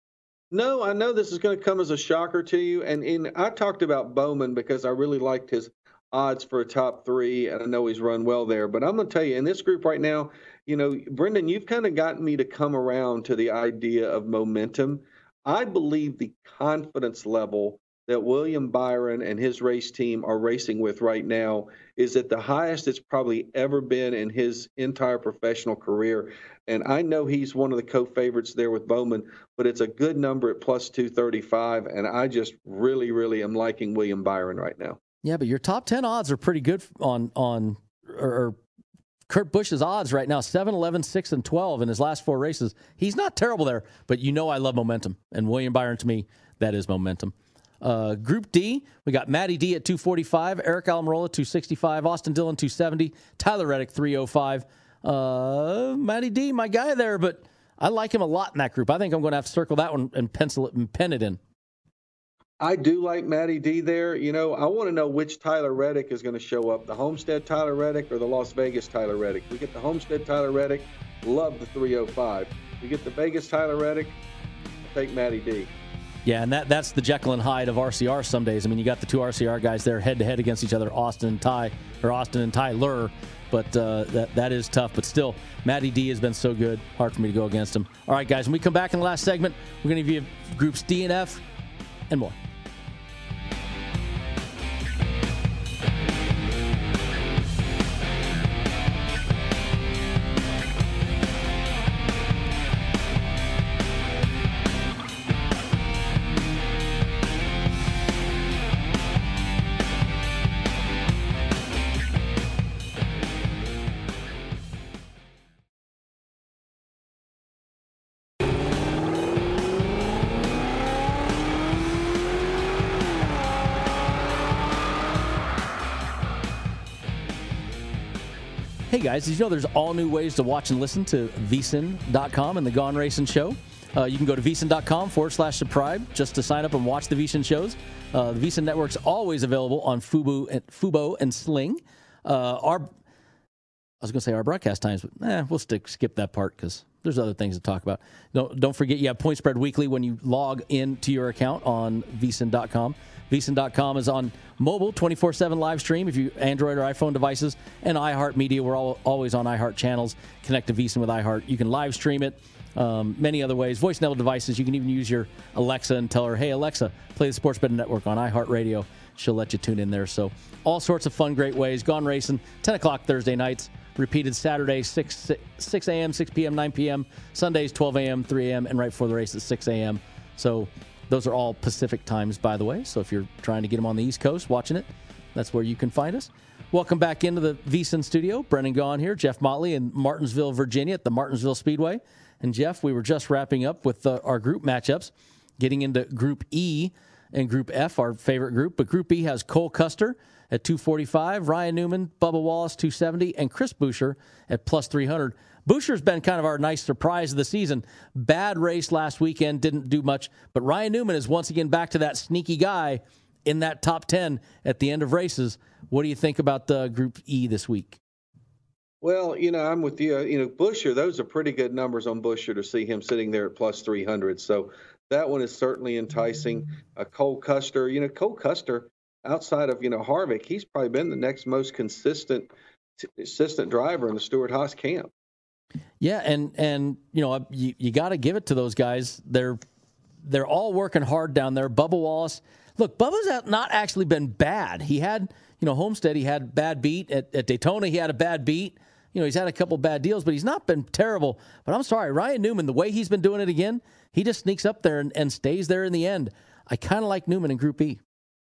No, I know this is going to come as a shocker to you. And, and I talked about Bowman because I really liked his odds for a top three, and I know he's run well there. But I'm going to tell you, in this group right now, you know, Brendan, you've kind of gotten me to come around to the idea of momentum. I believe the confidence level that William Byron and his race team are racing with right now is at the highest it's probably ever been in his entire professional career. And I know he's one of the co-favorites there with Bowman, but it's a good number at plus two thirty-five, and I just really, really am liking William Byron right now. Yeah, but your top ten odds are pretty good on on or Kurt Busch's odds right now, seven, eleven, six, and twelve in his last four races. He's not terrible there, but you know I love momentum. And William Byron, to me, that is momentum. Uh, Group D, we got Matty D at two forty-five, Eric Almirola two sixty-five, Austin Dillon two seventy, Tyler Reddick three oh five. Uh, Matty D, my guy there, but I like him a lot in that group. I think I'm going to have to circle that one and pencil it and pen it in. I do like Matty D there. You know, I want to know which Tyler Reddick is going to show up, the Homestead Tyler Reddick or the Las Vegas Tyler Reddick. We get the Homestead Tyler Reddick, love the three oh five. We get the Vegas Tyler Reddick, I'll take Matty D. Yeah, and that that's the Jekyll and Hyde of R C R some days. I mean, you got the two R C R guys there head-to-head against each other, Austin and Ty, or Austin and Tyler, but uh, that that is tough. But still, Matty D has been so good, hard for me to go against him. All right, guys, when we come back in the last segment, we're going to give you groups D and F and more. Hey guys, did you know there's all new ways to watch and listen to V S I N dot com and the Gone Racing Show? Uh, you can go to V S I N dot com forward slash subscribe just to sign up and watch the V S I N shows. Uh, the V S I N network's always available on Fubo and, Fubo and Sling. Uh, our, I was going to say our broadcast times, but eh, we'll stick skip that part because there's other things to talk about. Don't, don't forget you have Point Spread Weekly when you log into your account on V S I N dot com. V S I N dot com is on mobile, twenty-four seven live stream if you Android or iPhone devices, and iHeartMedia. We're all, always on iHeart channels. Connect to V S I N with iHeart. You can live stream it um, many other ways. Voice-enabled devices. You can even use your Alexa and tell her, hey, Alexa, play the Sports Betting Network on iHeartRadio. She'll let you tune in there. So all sorts of fun, great ways. Gone Racing, ten o'clock Thursday nights. Repeated Saturday, six a.m., six p.m., nine p.m. Sundays, twelve a.m., three a.m., and right before the race at six a.m. So those are all Pacific times, by the way. So if you're trying to get them on the East Coast watching it, that's where you can find us. Welcome back into the V S I N studio. Brennan Gaughan here, Jeff Motley in Martinsville, Virginia at the Martinsville Speedway. And Jeff, we were just wrapping up with uh, our group matchups, getting into Group E and Group F, our favorite group. But Group E has Cole Custer at two forty-five, Ryan Newman, Bubba Wallace two seventy, and Chris Buescher at plus three hundred. Buescher's been kind of our nice surprise of the season. Bad race last weekend, didn't do much. But Ryan Newman is once again back to that sneaky guy in that top ten at the end of races. What do you think about the Group E this week? Well, you know, I'm with you. You know, Buescher, those are pretty good numbers on Buescher to see him sitting there at plus three hundred. So that one is certainly enticing. Uh, Cole Custer, you know, Cole Custer, outside of, you know, Harvick, he's probably been the next most consistent, consistent driver in the Stewart-Haas camp. Yeah, and and you know you, you got to give it to those guys. They're they're all working hard down there. Bubba Wallace, look, Bubba's not actually been bad. He had you know Homestead, he had bad beat at, at Daytona. He had a bad beat. You know he's had a couple bad deals, but he's not been terrible. But I'm sorry, Ryan Newman, the way he's been doing it again, he just sneaks up there and, and stays there in the end. I kind of like Newman in Group E.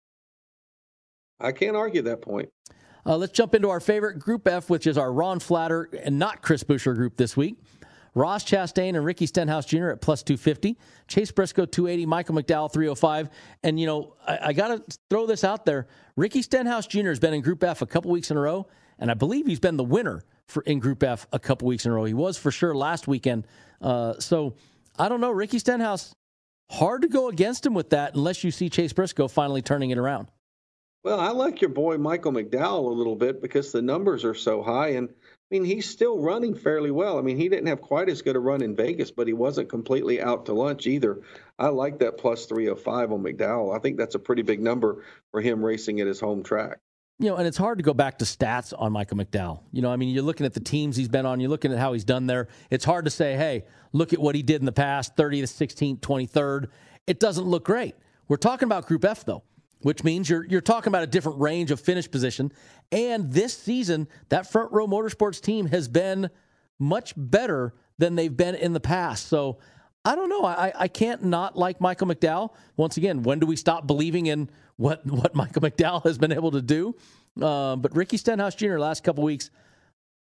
I can't argue that point. Uh, let's jump into our favorite Group F, which is our Ron Flatter and not Chris Buescher group this week. Ross Chastain and Ricky Stenhouse Junior at plus two fifty. Chase Briscoe, two eighty. Michael McDowell, three oh five. And, you know, I, I got to throw this out there. Ricky Stenhouse Junior has been in Group F a couple weeks in a row, and I believe he's been the winner for in Group F a couple weeks in a row. He was for sure last weekend. Uh, so, I don't know. Ricky Stenhouse, hard to go against him with that unless you see Chase Briscoe finally turning it around. Well, I like your boy Michael McDowell a little bit because the numbers are so high. And, I mean, he's still running fairly well. I mean, he didn't have quite as good a run in Vegas, but he wasn't completely out to lunch either. I like that plus three oh five on McDowell. I think that's a pretty big number for him racing at his home track. You know, and it's hard to go back to stats on Michael McDowell. You know, I mean, you're looking at the teams he's been on. You're looking at how he's done there. It's hard to say, hey, look at what he did in the past, thirtieth, sixteenth, twenty-third. It doesn't look great. We're talking about Group F, though, which means you're you're talking about a different range of finish position. And this season, that Front Row Motorsports team has been much better than they've been in the past. So I don't know. I, I can't not like Michael McDowell. Once again, when do we stop believing in what, what Michael McDowell has been able to do? Uh, but Ricky Stenhouse Junior last couple weeks,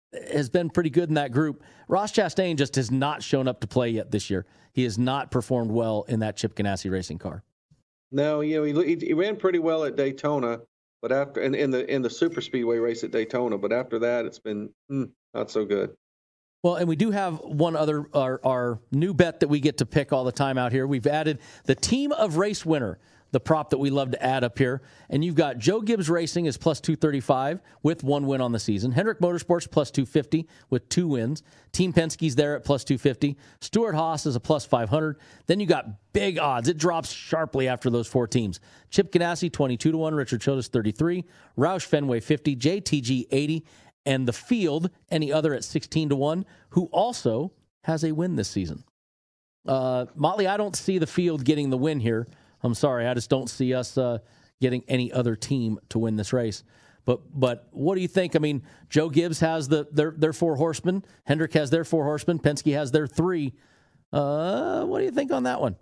has been pretty good in that group. Ross Chastain just has not shown up to play yet this year. He has not performed well in that Chip Ganassi racing car. No, you know, he, he ran pretty well at Daytona, but after in, in the in the super speedway race at Daytona, but after that, it's been mm, not so good. Well, and we do have one other, our, our new bet that we get to pick all the time out here. We've added the team of race winner, the prop that we love to add up here. And you've got Joe Gibbs Racing is plus two thirty-five with one win on the season. Hendrick Motorsports plus two fifty with two wins. Team Penske's there at plus two fifty. Stewart Haas is a plus five hundred. Then you got big odds. It drops sharply after those four teams. Chip Ganassi twenty-two to one, Richard Childress thirty-three, Roush Fenway fifty, J T G eighty, and the field, any other at sixteen to one, who also has a win this season. Uh, Motley, I don't see the field getting the win here. I'm sorry, I just don't see us uh, getting any other team to win this race. But but what do you think? I mean, Joe Gibbs has the their their four horsemen. Hendrick has their four horsemen. Penske has their three. Uh, what do you think on that one?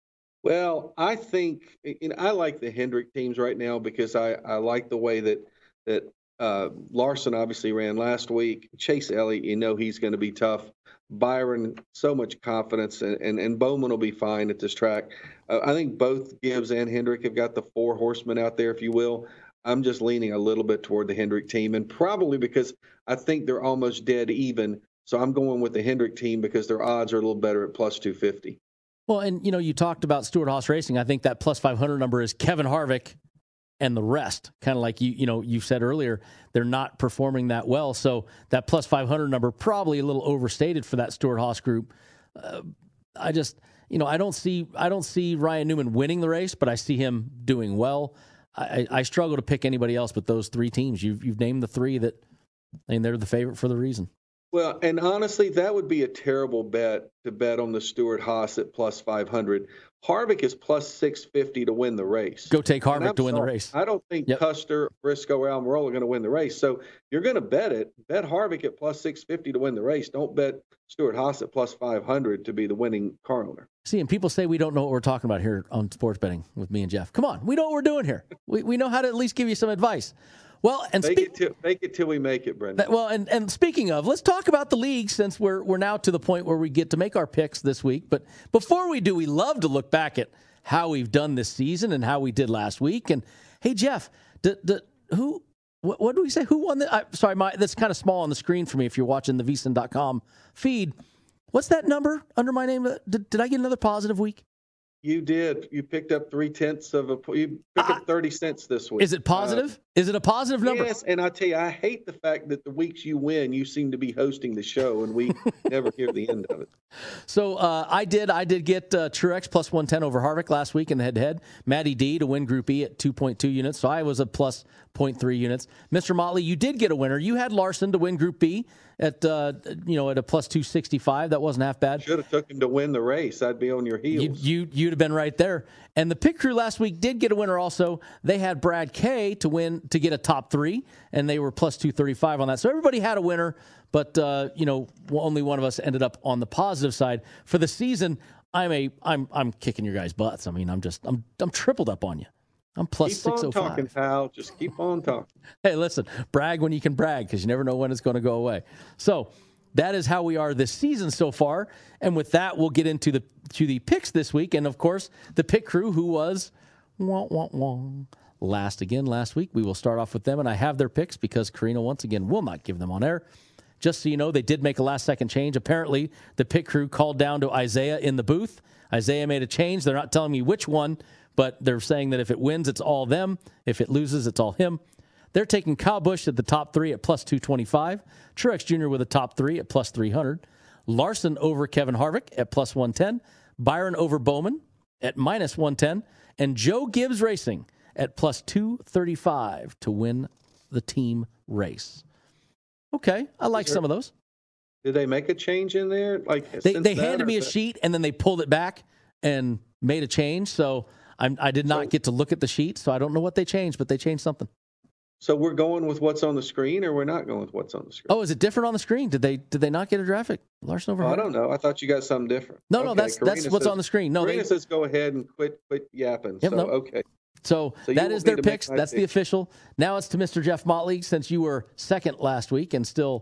Well, I think you know, I like the Hendrick teams right now because I, I like the way that that uh, Larson obviously ran last week. Chase Elliott, you know he's going to be tough. Byron, so much confidence, and, and, and Bowman will be fine at this track. Uh, I think both Gibbs and Hendrick have got the four horsemen out there, if you will. I'm just leaning a little bit toward the Hendrick team, and probably because I think they're almost dead even. So I'm going with the Hendrick team because their odds are a little better at plus two fifty. Well, and, you know, you talked about Stewart Haas Racing. I think that plus five hundred number is Kevin Harvick and the rest. Kind of like you, you know, you said earlier, they're not performing that well. So that plus five hundred number probably a little overstated for that Stewart Haas group. Uh, I just, you know, I don't see, I don't see Ryan Newman winning the race, but I see him doing well. I, I struggle to pick anybody else but those three teams. You've you've named the three that, I mean, they're the favorite for the reason. Well, and honestly, that would be a terrible bet to bet on the Stewart Haas at plus five hundred. Harvick is plus six fifty to win the race. Go take Harvick to win sorry, the race. I don't think yep. Custer, Briscoe, or Almirola are going to win the race. So you're going to bet it. Bet Harvick at plus six fifty to win the race. Don't bet Stewart Haas at plus five hundred to be the winning car owner. See, and people say we don't know what we're talking about here on sports betting with me and Jeff. Come on, we know what we're doing here. We we know how to at least give you some advice. Well, and make, speak, it till, make it till we make it, Brendan. Well, and, and speaking of, let's talk about the league since we're we're now to the point where we get to make our picks this week. But before we do, we love to look back at how we've done this season and how we did last week. And hey, Jeff, d- d- who? What, what do we say? Who won? The, I, sorry, my that's kind of small on the screen for me. If you're watching the V S I N dot com feed, what's that number under my name? Did, did I get another positive week? You did. You picked up three tenths of a. You picked up thirty cents this week. Is it positive? Uh, is it a positive number? Yes, and I tell you, I hate the fact that the weeks you win, you seem to be hosting the show, and we never hear the end of it. So uh, I did. I did get uh, Truex plus one ten over Harvick last week in the head-to-head. Matty D to win Group E at two point two units. So I was a plus zero point three units. Mister Motley, you did get a winner. You had Larson to win Group B at uh, you know at a plus two sixty-five. That wasn't half bad. Should have took him to win the race. I'd be on your heels. You, you you'd have been right there. And the pit crew last week did get a winner. Also, they had Brad K to win to get a top three, and they were plus two thirty-five on that. So everybody had a winner, but uh, you know only one of us ended up on the positive side for the season. I'm a I'm I'm kicking your guys' butts. I mean, I'm just I'm I'm tripled up on you. I'm plus six oh five. Keep on talking, pal. Just keep on talking. Hey, listen, brag when you can brag because you never know when it's going to go away. So that is how we are this season so far. And with that, we'll get into the to the picks this week. And, of course, the pit crew who was wah, wah, wah, last again last week. We will start off with them. And I have their picks because Karina, once again, will not give them on air. Just so you know, they did make a last-second change. Apparently, the pit crew called down to Isaiah in the booth. Isaiah made a change. They're not telling me which one, but they're saying that if it wins, it's all them. If it loses, it's all him. They're taking Kyle Busch at the top three at plus two twenty-five. Truex Junior with a top three at plus three hundred. Larson over Kevin Harvick at plus one ten. Byron over Bowman at minus one ten. And Joe Gibbs Racing at plus two thirty-five to win the team race. Okay, I like there, some of those. Did they make a change in there? Like They, they handed me a that? sheet, and then they pulled it back and made a change. So I'm, I did not so, get to look at the sheet, so I don't know what they changed, but they changed something. So we're going with what's on the screen, or we're not going with what's on the screen? Oh, is it different on the screen? Did they did they not get a graphic? Larson over. Oh, I don't know. I thought you got something different. No, okay. no, that's Karina that's what's says, on the screen. No, Karina they says go ahead and quit quit yapping. Yep, so no. okay. So, so that is their picks. That's pick. the official. Now it's to Mister Jeff Motley, since you were second last week and still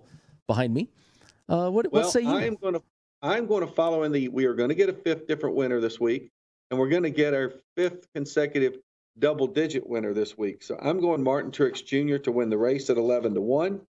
behind me. Uh, what, well, what say you? I'm going to I'm going to follow in the. We are going to get a fifth different winner this week, and we're going to get our fifth consecutive double-digit winner this week. So I'm going Martin Truex Junior to win the race at eleven to one.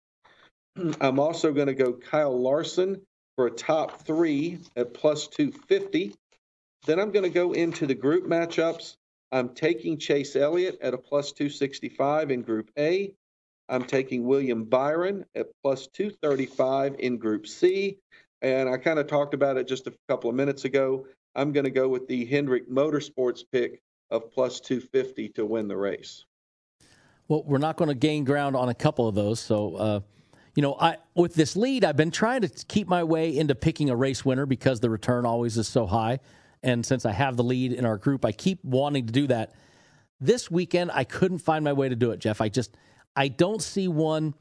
I'm also going to go Kyle Larson for a top three at plus two fifty. Then I'm going to go into the group matchups. I'm taking Chase Elliott at a plus two sixty-five in Group A. I'm taking William Byron at plus two thirty-five in Group C. And I kind of talked about it just a couple of minutes ago. I'm going to go with the Hendrick Motorsports pick of plus two fifty to win the race. Well, we're not going to gain ground on a couple of those. So, uh, you know, I with this lead, I've been trying to keep my way into picking a race winner because the return always is so high. And since I have the lead in our group, I keep wanting to do that. This weekend, I couldn't find my way to do it, Jeff. I just, I don't see one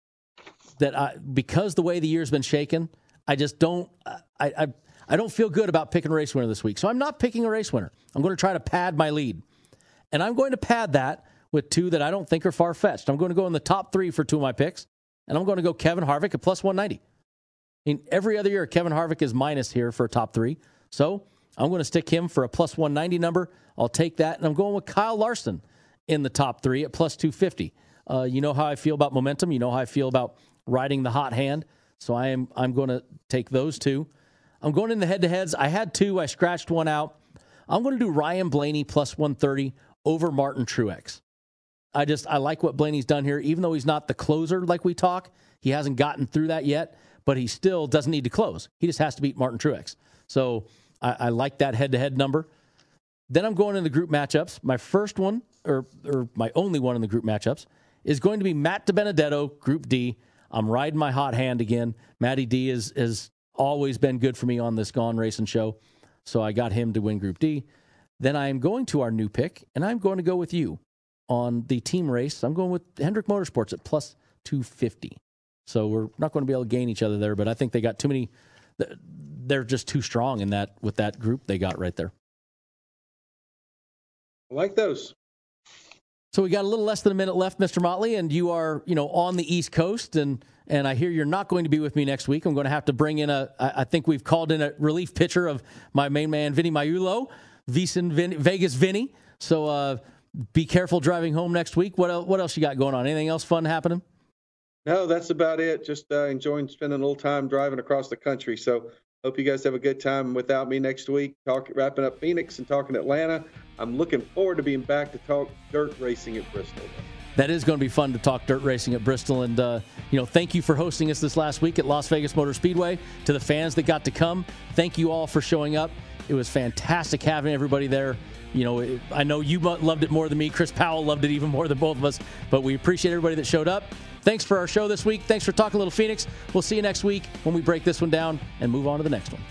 that I, because the way the year's been shaken, I just don't, I, I, I don't feel good about picking a race winner this week. So I'm not picking a race winner. I'm going to try to pad my lead. And I'm going to pad that with two that I don't think are far-fetched. I'm going to go in the top three for two of my picks, and I'm going to go Kevin Harvick at plus one ninety. I mean, every other year, Kevin Harvick is minus here for a top three. So I'm going to stick him for a plus one ninety number. I'll take that, and I'm going with Kyle Larson in the top three at plus two fifty. Uh, you know how I feel about momentum. You know how I feel about riding the hot hand. So I am, I'm going to take those two. I'm going in the head-to-heads. I had two. I scratched one out. I'm going to do Ryan Blaney plus one thirty over Martin Truex. I just, I like what Blaney's done here. Even though he's not the closer like we talk, he hasn't gotten through that yet, but he still doesn't need to close. He just has to beat Martin Truex. So I, I like that head-to-head number. Then I'm going in the group matchups. My first one, or, or my only one in the group matchups, is going to be Matt DiBenedetto, Group D. I'm riding my hot hand again. Matty D is, has always been good for me on this Gone Racing show, so I got him to win Group D. Then I am going to our new pick, and I'm going to go with you on the team race. I'm going with Hendrick Motorsports at plus two fifty. So we're not going to be able to gain each other there, but I think they got too many. They're just too strong in that with that group they got right there. I like those. So we got a little less than a minute left, Mister Motley, and you are, you know, on the East Coast, and and I hear you're not going to be with me next week. I'm going to have to bring in a. I think we've called in a relief pitcher of my main man, Vinny Maiulo, Vison Vin, Vegas Vinny. So uh, be careful driving home next week. What else, what else you got going on? Anything else fun happening? No, that's about it. Just uh, enjoying spending a little time driving across the country. So hope you guys have a good time without me next week. Talk, wrapping up Phoenix and talking Atlanta. I'm looking forward to being back to talk dirt racing at Bristol. That is going to be fun to talk dirt racing at Bristol. And, uh, you know, thank you for hosting us this last week at Las Vegas Motor Speedway. To the fans that got to come, thank you all for showing up. It was fantastic having everybody there. You know, it, I know you loved it more than me. Chris Powell loved it even more than both of us. But we appreciate everybody that showed up. Thanks for our show this week. Thanks for talking a little Phoenix. We'll see you next week when we break this one down and move on to the next one.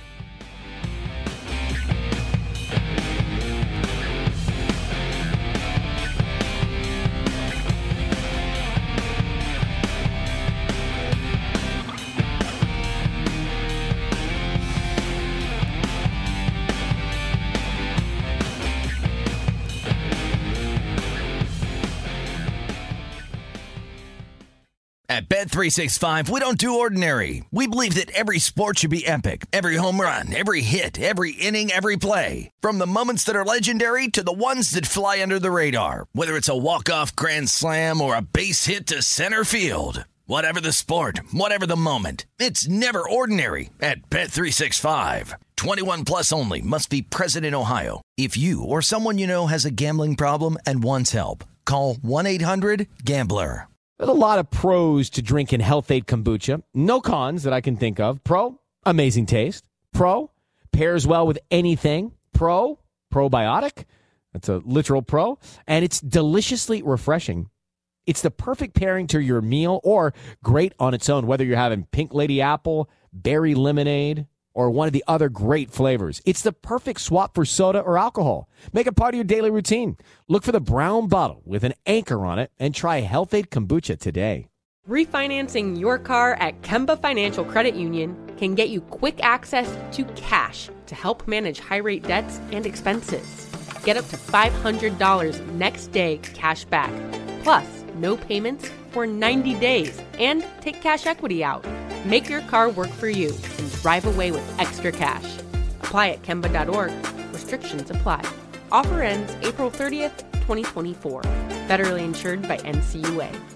At Bet three sixty-five, we don't do ordinary. We believe that every sport should be epic. Every home run, every hit, every inning, every play. From the moments that are legendary to the ones that fly under the radar. Whether it's a walk-off grand slam or a base hit to center field. Whatever the sport, whatever the moment. It's never ordinary at Bet three sixty-five. twenty-one plus only. Must be present in Ohio. If you or someone you know has a gambling problem and wants help, call one eight hundred gambler. There's a lot of pros to drinking Health-Ade Kombucha. No cons that I can think of. Pro, amazing taste. Pro, pairs well with anything. Pro, probiotic. That's a literal pro. And it's deliciously refreshing. It's the perfect pairing to your meal or great on its own, whether you're having Pink Lady Apple, berry lemonade, or one of the other great flavors. It's the perfect swap for soda or alcohol. Make it part of your daily routine. Look for the brown bottle with an anchor on it and try Health-Ade Kombucha today. Refinancing your car at Kemba Financial Credit Union can get you quick access to cash to help manage high-rate debts and expenses. Get up to five hundred dollars next day cash back. Plus, no payments for ninety days and take cash equity out. Make your car work for you and drive away with extra cash. Apply at Kemba dot org. Restrictions apply. Offer ends April thirtieth, twenty twenty-four. Federally insured by N C U A.